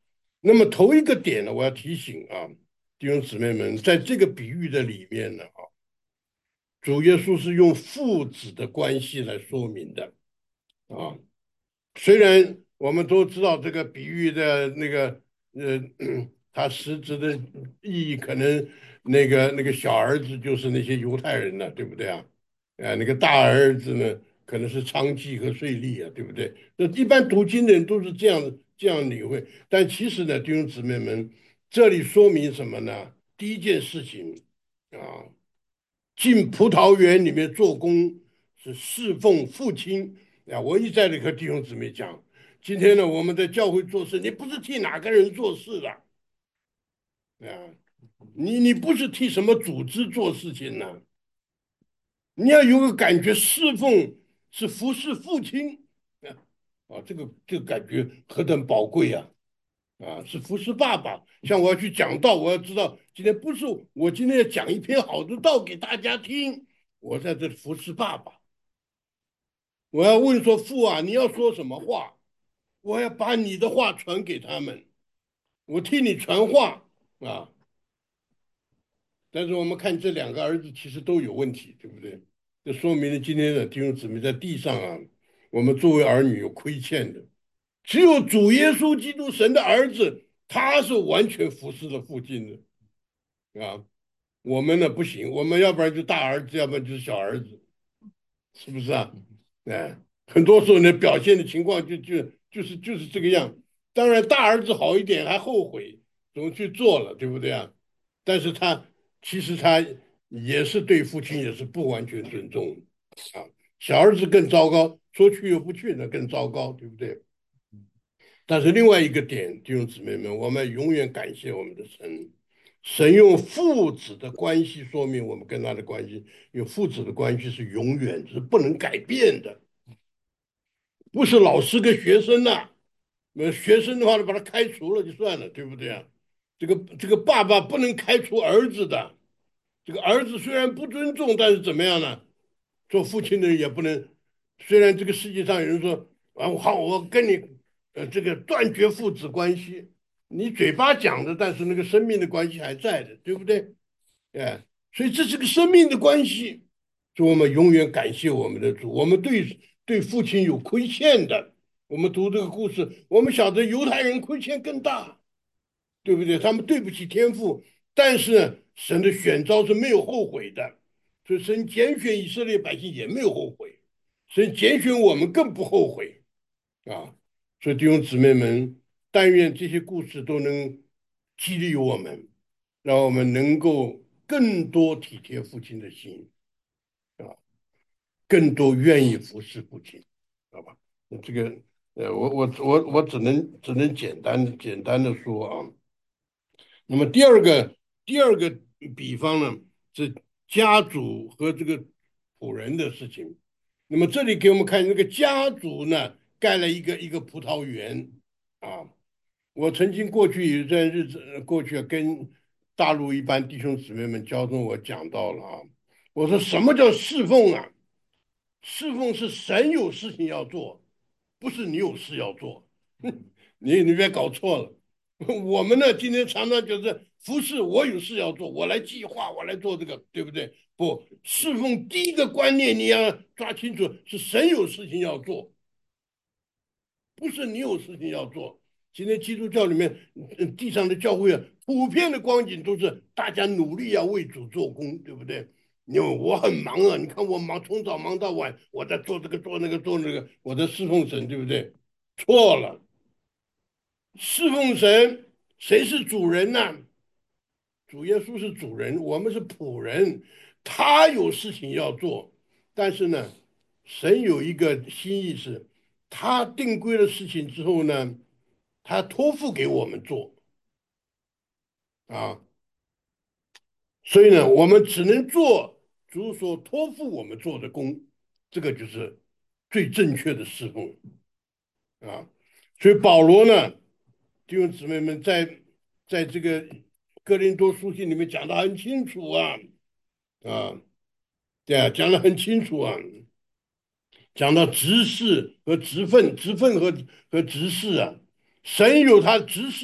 那么头一个点呢，我要提醒啊，弟兄姊妹们，在这个比喻的里面呢，啊，主耶稣是用父子的关系来说明的啊。虽然我们都知道这个比喻的那个呃，它实质的意义可能那个那个小儿子就是那些犹太人了，对不对啊？啊，那个大儿子呢，可能是娼妓和税吏啊，对不对？那一般读经的人都是这样这样理会，但其实呢，弟兄姊妹们，这里说明什么呢？第一件事情啊，进葡萄园里面做工是侍奉父亲啊！我一再的和弟兄姊妹讲，今天呢，我们在教会做事，你不是替哪个人做事的啊，你你不是替什么组织做事情呢？你要有个感觉，侍奉是服侍父亲啊，啊，这个这个感觉何等宝贵啊！啊，是服侍爸爸。像我要去讲道，我要知道今天不是我今天要讲一篇好的道给大家听，我在这里服侍爸爸。我要问说父啊，你要说什么话？我要把你的话传给他们，我替你传话啊。但是我们看这两个儿子其实都有问题，对不对？这说明了今天的弟兄姊妹在地上啊，我们作为儿女有亏欠的。只有主耶稣基督神的儿子，他是完全服侍了父亲的啊。我们呢不行，我们要不然就大儿子，要不然就是小儿子，是不是啊？哎，很多时候呢表现的情况就就就是就是这个样。当然大儿子好一点，还后悔怎么去做了，对不对啊？但是他其实他也是对父亲也是不完全尊重啊。小儿子更糟糕，说去又不去，那更糟糕，对不对？但是另外一个点，弟兄姊妹们，我们永远感谢我们的神，神用父子的关系说明我们跟他的关系，因为父子的关系是永远是不能改变的，不是老师跟学生呐、那学生的话呢，把他开除了就算了，对不对啊？这个这个爸爸不能开除儿子的，这个儿子虽然不尊重，但是怎么样呢？做父亲的人也不能，虽然这个世界上有人说啊，好，我跟你呃这个断绝父子关系，你嘴巴讲的，但是那个生命的关系还在的，对不对？哎，所以这是个生命的关系，所以我们永远感谢我们的主。我们对对父亲有亏欠的，我们读这个故事，我们晓得犹太人亏欠更大，对不对？他们对不起天父，但是呢，神的选召是没有后悔的，所以神拣选以色列百姓也没有后悔，神拣选我们更不后悔啊！所以弟兄姊妹们，但愿这些故事都能激励我们，让我们能够更多体贴父亲的心啊，更多愿意服侍父亲，好吧？这个呃，我我我我只能只能简单简单的说啊。那么第二个第二个比方呢，是家主和这个仆人的事情。那么这里给我们看，那个家主呢，盖了一个一个葡萄园啊。我曾经过去有一段日子，过去跟大陆一般弟兄姊妹们交通，我讲到了啊。我说什么叫侍奉啊？侍奉是神有事情要做，不是你有事要做。你你别搞错了。我们呢，今天常常就是服侍，我有事要做，我来计划，我来做这个，对不对？不，侍奉第一个观念你要抓清楚，是神有事情要做，不是你有事情要做。今天基督教里面，地上的教会啊，普遍的光景都是大家努力要为主做工，对不对？因为我很忙啊，你看我忙，从早忙到晚，我在做这个做那个做那个，我在侍奉神，对不对？错了，侍奉神，谁是主人呢？主耶稣是主人，我们是仆人，他有事情要做，但是呢，神有一个心意是，他定规了事情之后呢，他托付给我们做啊，所以呢，我们只能做主所托付我们做的工，这个就是最正确的侍奉啊。所以保罗呢，弟兄姊妹们在在这个哥林多书信里面讲的很清楚啊啊。对啊，讲得很清楚啊，讲到执事和职分，职分和和执事啊，神有他执事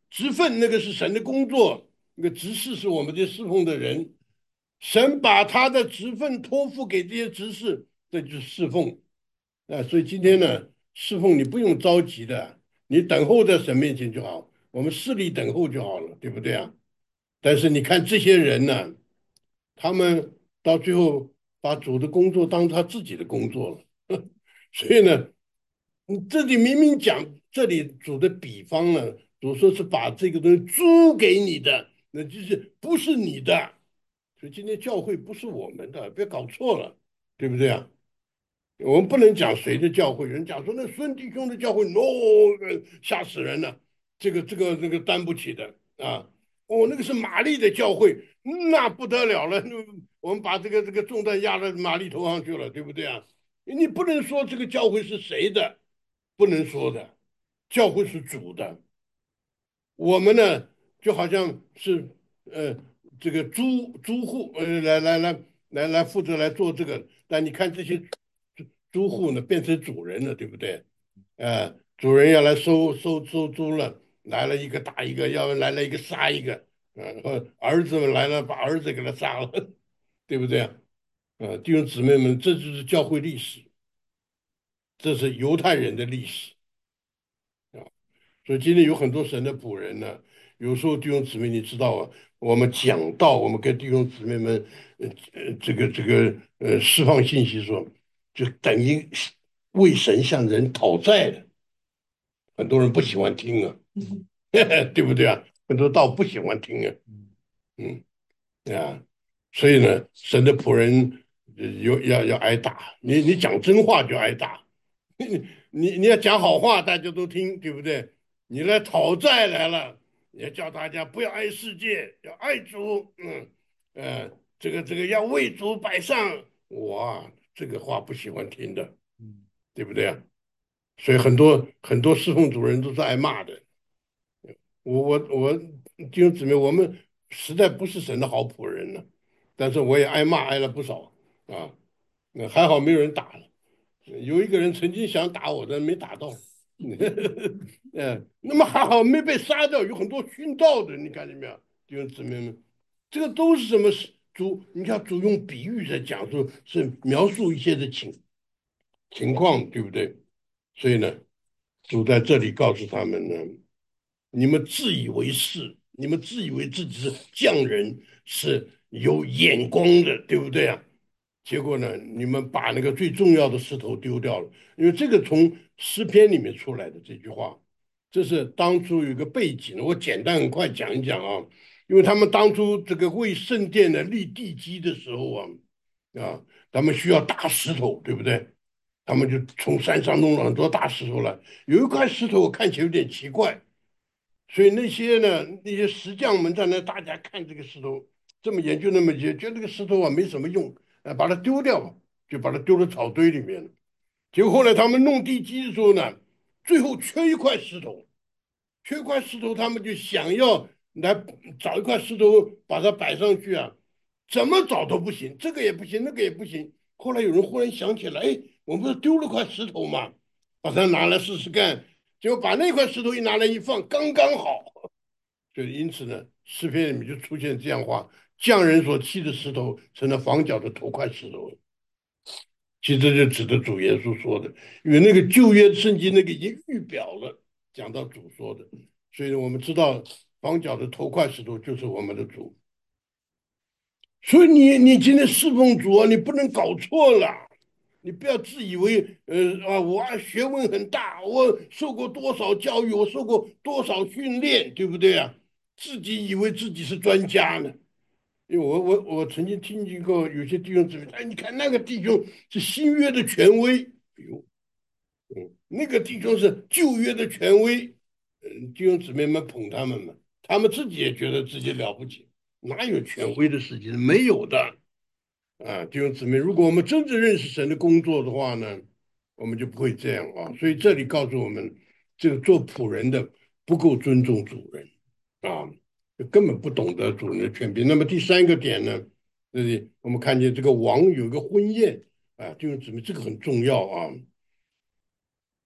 职分那个是神的工作，那个执事是我们这侍奉的人。神把他的职分托付给这些执事，这就是侍奉啊。所以今天呢，侍奉你不用着急的，你等候在神面前就好，我们势力等候就好了，对不对啊？但是你看这些人呢，他们到最后把主的工作当他自己的工作了，所以呢，你这里明明讲这里主的比方呢，主说是把这个东西租给你的，那就是不是你的。所以今天教会不是我们的，别搞错了，对不对啊？我们不能讲谁的教会，人讲说那孙弟兄的教会，no，吓死人了，这个这个那个担不起的啊。哦，那个是玛丽的教会，那不得了了，那我们把这个这个重担压到玛丽头上去了，对不对啊？你不能说这个教会是谁的，不能说的，教会是主的。我们呢，就好像是呃这个租租户呃来来来来来负责来做这个，但你看这些租租户呢变成主人了，对不对？呃，主人要来收收收租了，来了一个打一个，要来了一个杀一个，呃，儿子们来了把儿子给他杀了，对不对啊？呃，弟兄姊妹们，这就是教会历史，这是犹太人的历史。所以今天有很多神的仆人呢，有时候弟兄姊妹，你知道啊，我们讲道，我们跟弟兄姊妹们，呃呃，这个这个呃，释放信息说，就等于为神向人讨债的，很多人不喜欢听啊，对不对啊？很多道不喜欢听啊，嗯啊，所以呢，神的仆人呃有要要挨打，你你讲真话就挨打，你你要讲好话，大家都听，对不对？你来讨债来了，你要叫大家不要爱世界，要爱主，嗯，呃，这个这个要为主摆上，哇，这个话不喜欢听的，对不对啊？所以很多很多侍奉主人都是挨骂的。我我我弟兄姊妹，我们实在不是神的好仆人呢，但是我也挨骂挨了不少啊，那还好没有人打了。有一个人曾经想打我，但没打到。嗯，那么还好没被杀掉，有很多殉道的，你看见没有，弟兄姊妹们？这个都是什么主？你看主用比喻在讲述，是描述一些的情情况，对不对？所以呢，主在这里告诉他们呢，你们自以为是，你们自以为自己是匠人，是有眼光的，对不对啊？结果呢，你们把那个最重要的石头丢掉了，因为这个从诗篇里面出来的这句话，这是当初有一个背景，我简单很快讲一讲啊。因为他们当初这个为圣殿的立地基的时候啊，啊，他们需要大石头，对不对？他们就从山上弄了很多大石头来。有一块石头看起来有点奇怪，所以那些呢，那些石匠们在那，大家看这个石头，这么研究那么研究，觉得这个石头啊没什么用，呃，把它丢掉吧，就把它丢到草堆里面了。结果后来他们弄地基的时候呢，最后缺一块石头，缺一块石头，他们就想要来找一块石头把它摆上去啊，怎么找都不行，这个也不行，那个也不行。后来有人忽然想起来，哎，我们不是丢了块石头吗？把它拿来试试看，结果把那块石头一拿来一放，刚刚好。所以因此呢，诗篇里面就出现这样话：匠人所砌的石头成了房角的头块石头。其实这就指的主耶稣说的，因为那个旧约圣经那个已经预表了，讲到主说的，所以我们知道房角的头块石头就是我们的主。所以你你今天侍奉主啊，你不能搞错了，你不要自以为呃啊，我啊学问很大，我受过多少教育，我受过多少训练，对不对啊？自己以为自己是专家呢。因为我我我曾经听见过有些弟兄姊妹，哎，你看那个弟兄是新约的权威，哎呦，嗯，那个弟兄是旧约的权威，嗯，弟兄姊妹们捧他们嘛，他们自己也觉得自己了不起，哪有权威的事情？没有的啊，弟兄姊妹，如果我们真正认识神的工作的话呢，我们就不会这样啊。所以这里告诉我们，这个做仆人的不够尊重主人啊，根本不懂得主人的权柄。那么第三个点呢，这里我们看见这个王有一个婚宴啊，弟兄姊妹，这个很重要啊。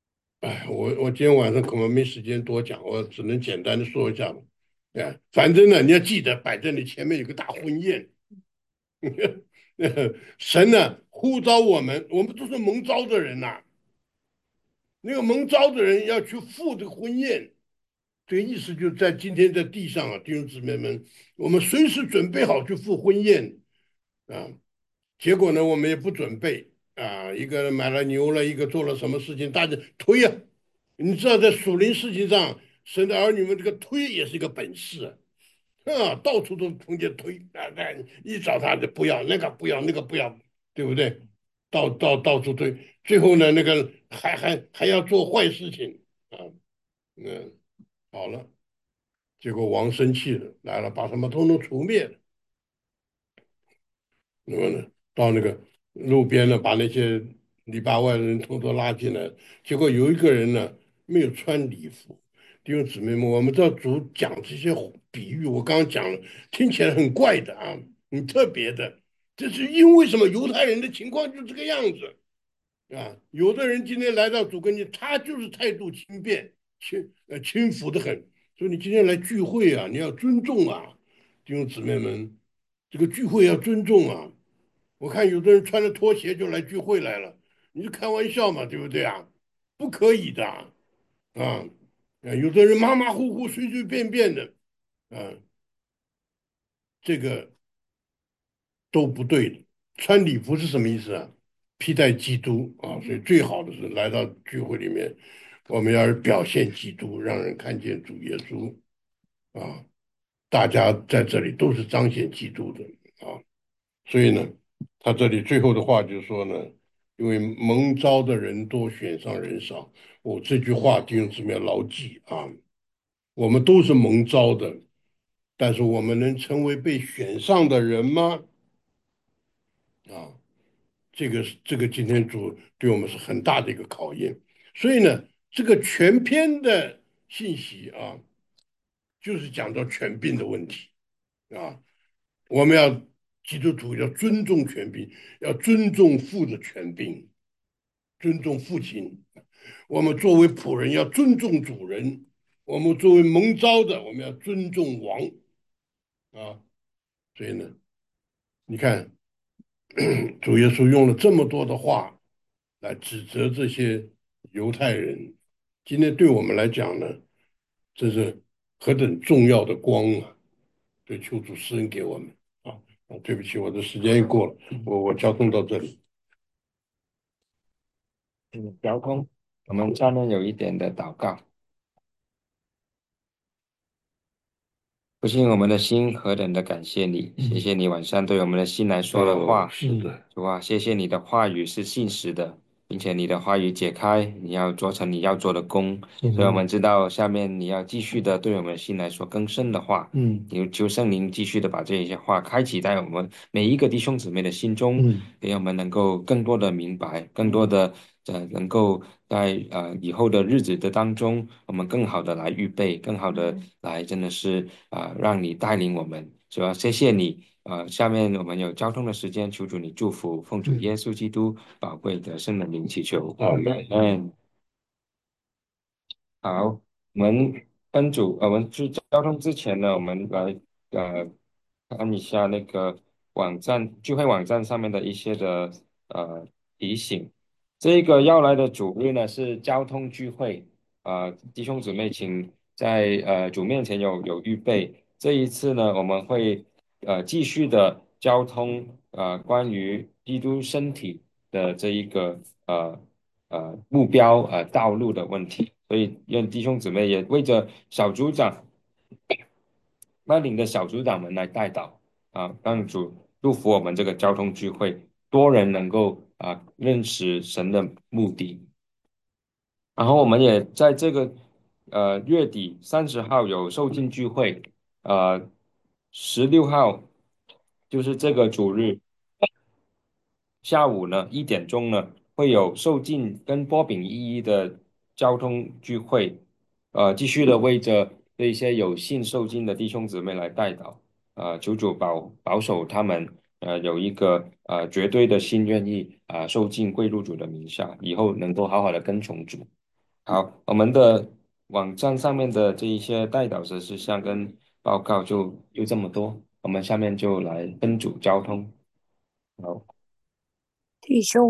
哎，我我今天晚上恐怕没时间多讲，我只能简单的说一下吧。哎，反正呢，你要记得摆在你前面有个大婚宴，神呢呼召我们，我们都是蒙召的人呐、那个蒙召的人要去赴这个婚宴，这个意思就在今天在地上啊，弟兄姊妹们，我们随时准备好去赴婚宴啊。结果呢，我们也不准备啊，一个买了牛了，一个做了什么事情，大家推呀、你知道，在属灵事情上，神的儿女们这个推也是一个本事啊。啊，到处都碰见推啊，那一找他就不要那个不要那个不要，对不对？到到到处推，最后呢，那个还还还要做坏事情啊，嗯，好了，结果王生气了，来了，把他们通通除灭了。那么呢，到那个路边呢，把那些里巴外的人偷偷拉进来，结果有一个人呢没有穿礼服。弟兄姊妹们，我们知道主讲这些比喻，我刚刚讲了，听起来很怪的啊，很特别的。这是因为什么？犹太人的情况就这个样子啊。有的人今天来到主跟前，他就是态度轻便、轻呃轻浮的很。所以你今天来聚会啊，你要尊重啊，弟兄姊妹们，这个聚会要尊重啊。我看有的人穿着拖鞋就来聚会来了，你是开玩笑嘛，对不对啊？不可以的啊！啊，有的人马马虎虎、随随便便的，啊，这个都不对的。穿礼服是什么意思啊？披戴基督啊，所以最好的是来到聚会里面，我们要表现基督，让人看见主耶稣啊。大家在这里都是彰显基督的啊。所以呢，他这里最后的话就是说呢，因为蒙召的人多，选上人少。我这句话弟兄姊妹要牢记啊，我们都是蒙召的，但是我们能成为被选上的人吗？啊，这个是这个今天主对我们是很大的一个考验。所以呢，这个全篇的信息啊，就是讲到权柄的问题啊。我们要基督徒要尊重权柄，要尊重父的权柄，尊重父亲。我们作为仆人要尊重主人，我们作为蒙召的，我们要尊重王啊。所以呢，你看主耶稣用了这么多的话来指责这些犹太人，今天对我们来讲呢，这是何等重要的光啊！对，求主施恩给我们啊！啊，对不起，我的时间又过了，我我交通到这里。 嗯，交通，我们下面有一点的祷告。父亲，我们的心何等的感谢你，谢谢你晚上对我们的心来说的话。 哦，是的， 主啊，谢谢你的话语是信实的，并且你的话语解开，你要做成你要做的功。所以我们知道下面你要继续的对我们心来说更深的话。 嗯你求圣灵继续的把这一些话开启在我们每一个弟兄姊妹的心中， 嗯给我们能够更多的明白，更多的呃能够在呃以后的日子的当中，我们更好的来预备，更好的来真的是啊、呃让你带领我们。主要谢谢你。呃，下面我们有交通的时间，求主你祝福，奉主耶稣基督宝贵的圣的名祈求。 阿门。 嗯，好，我们分组，呃我们去交通之前呢，我们来呃看一下那个网站聚会网站上面的一些的呃提醒。这个要来的主日呢是交通聚会，啊、弟兄姊妹请在呃主面前有有预备。这一次呢，我们会呃继续的交通呃关于基督身体的这一个呃呃目标呃道路的问题。所以愿弟兄姊妹也为着小组长带领的小组长们来带导啊，让主祝福我们这个交通聚会，多人能够啊认识神的目的。然后我们也在这个呃月底三十号有受浸聚会，呃十六号就是这个主日下午呢一点钟呢会有受浸跟波饼一一的交通聚会，呃继续的为着这一些有信受浸的弟兄姊妹来代祷，呃求主保保守他们，呃有一个呃绝对的心愿意啊、受浸归入主的名下，以后能够好好的跟从主。 好，我们的网站上面的这一些待导的事项跟报告就就这么多，我们下面就来分组交通。好。 弟兄。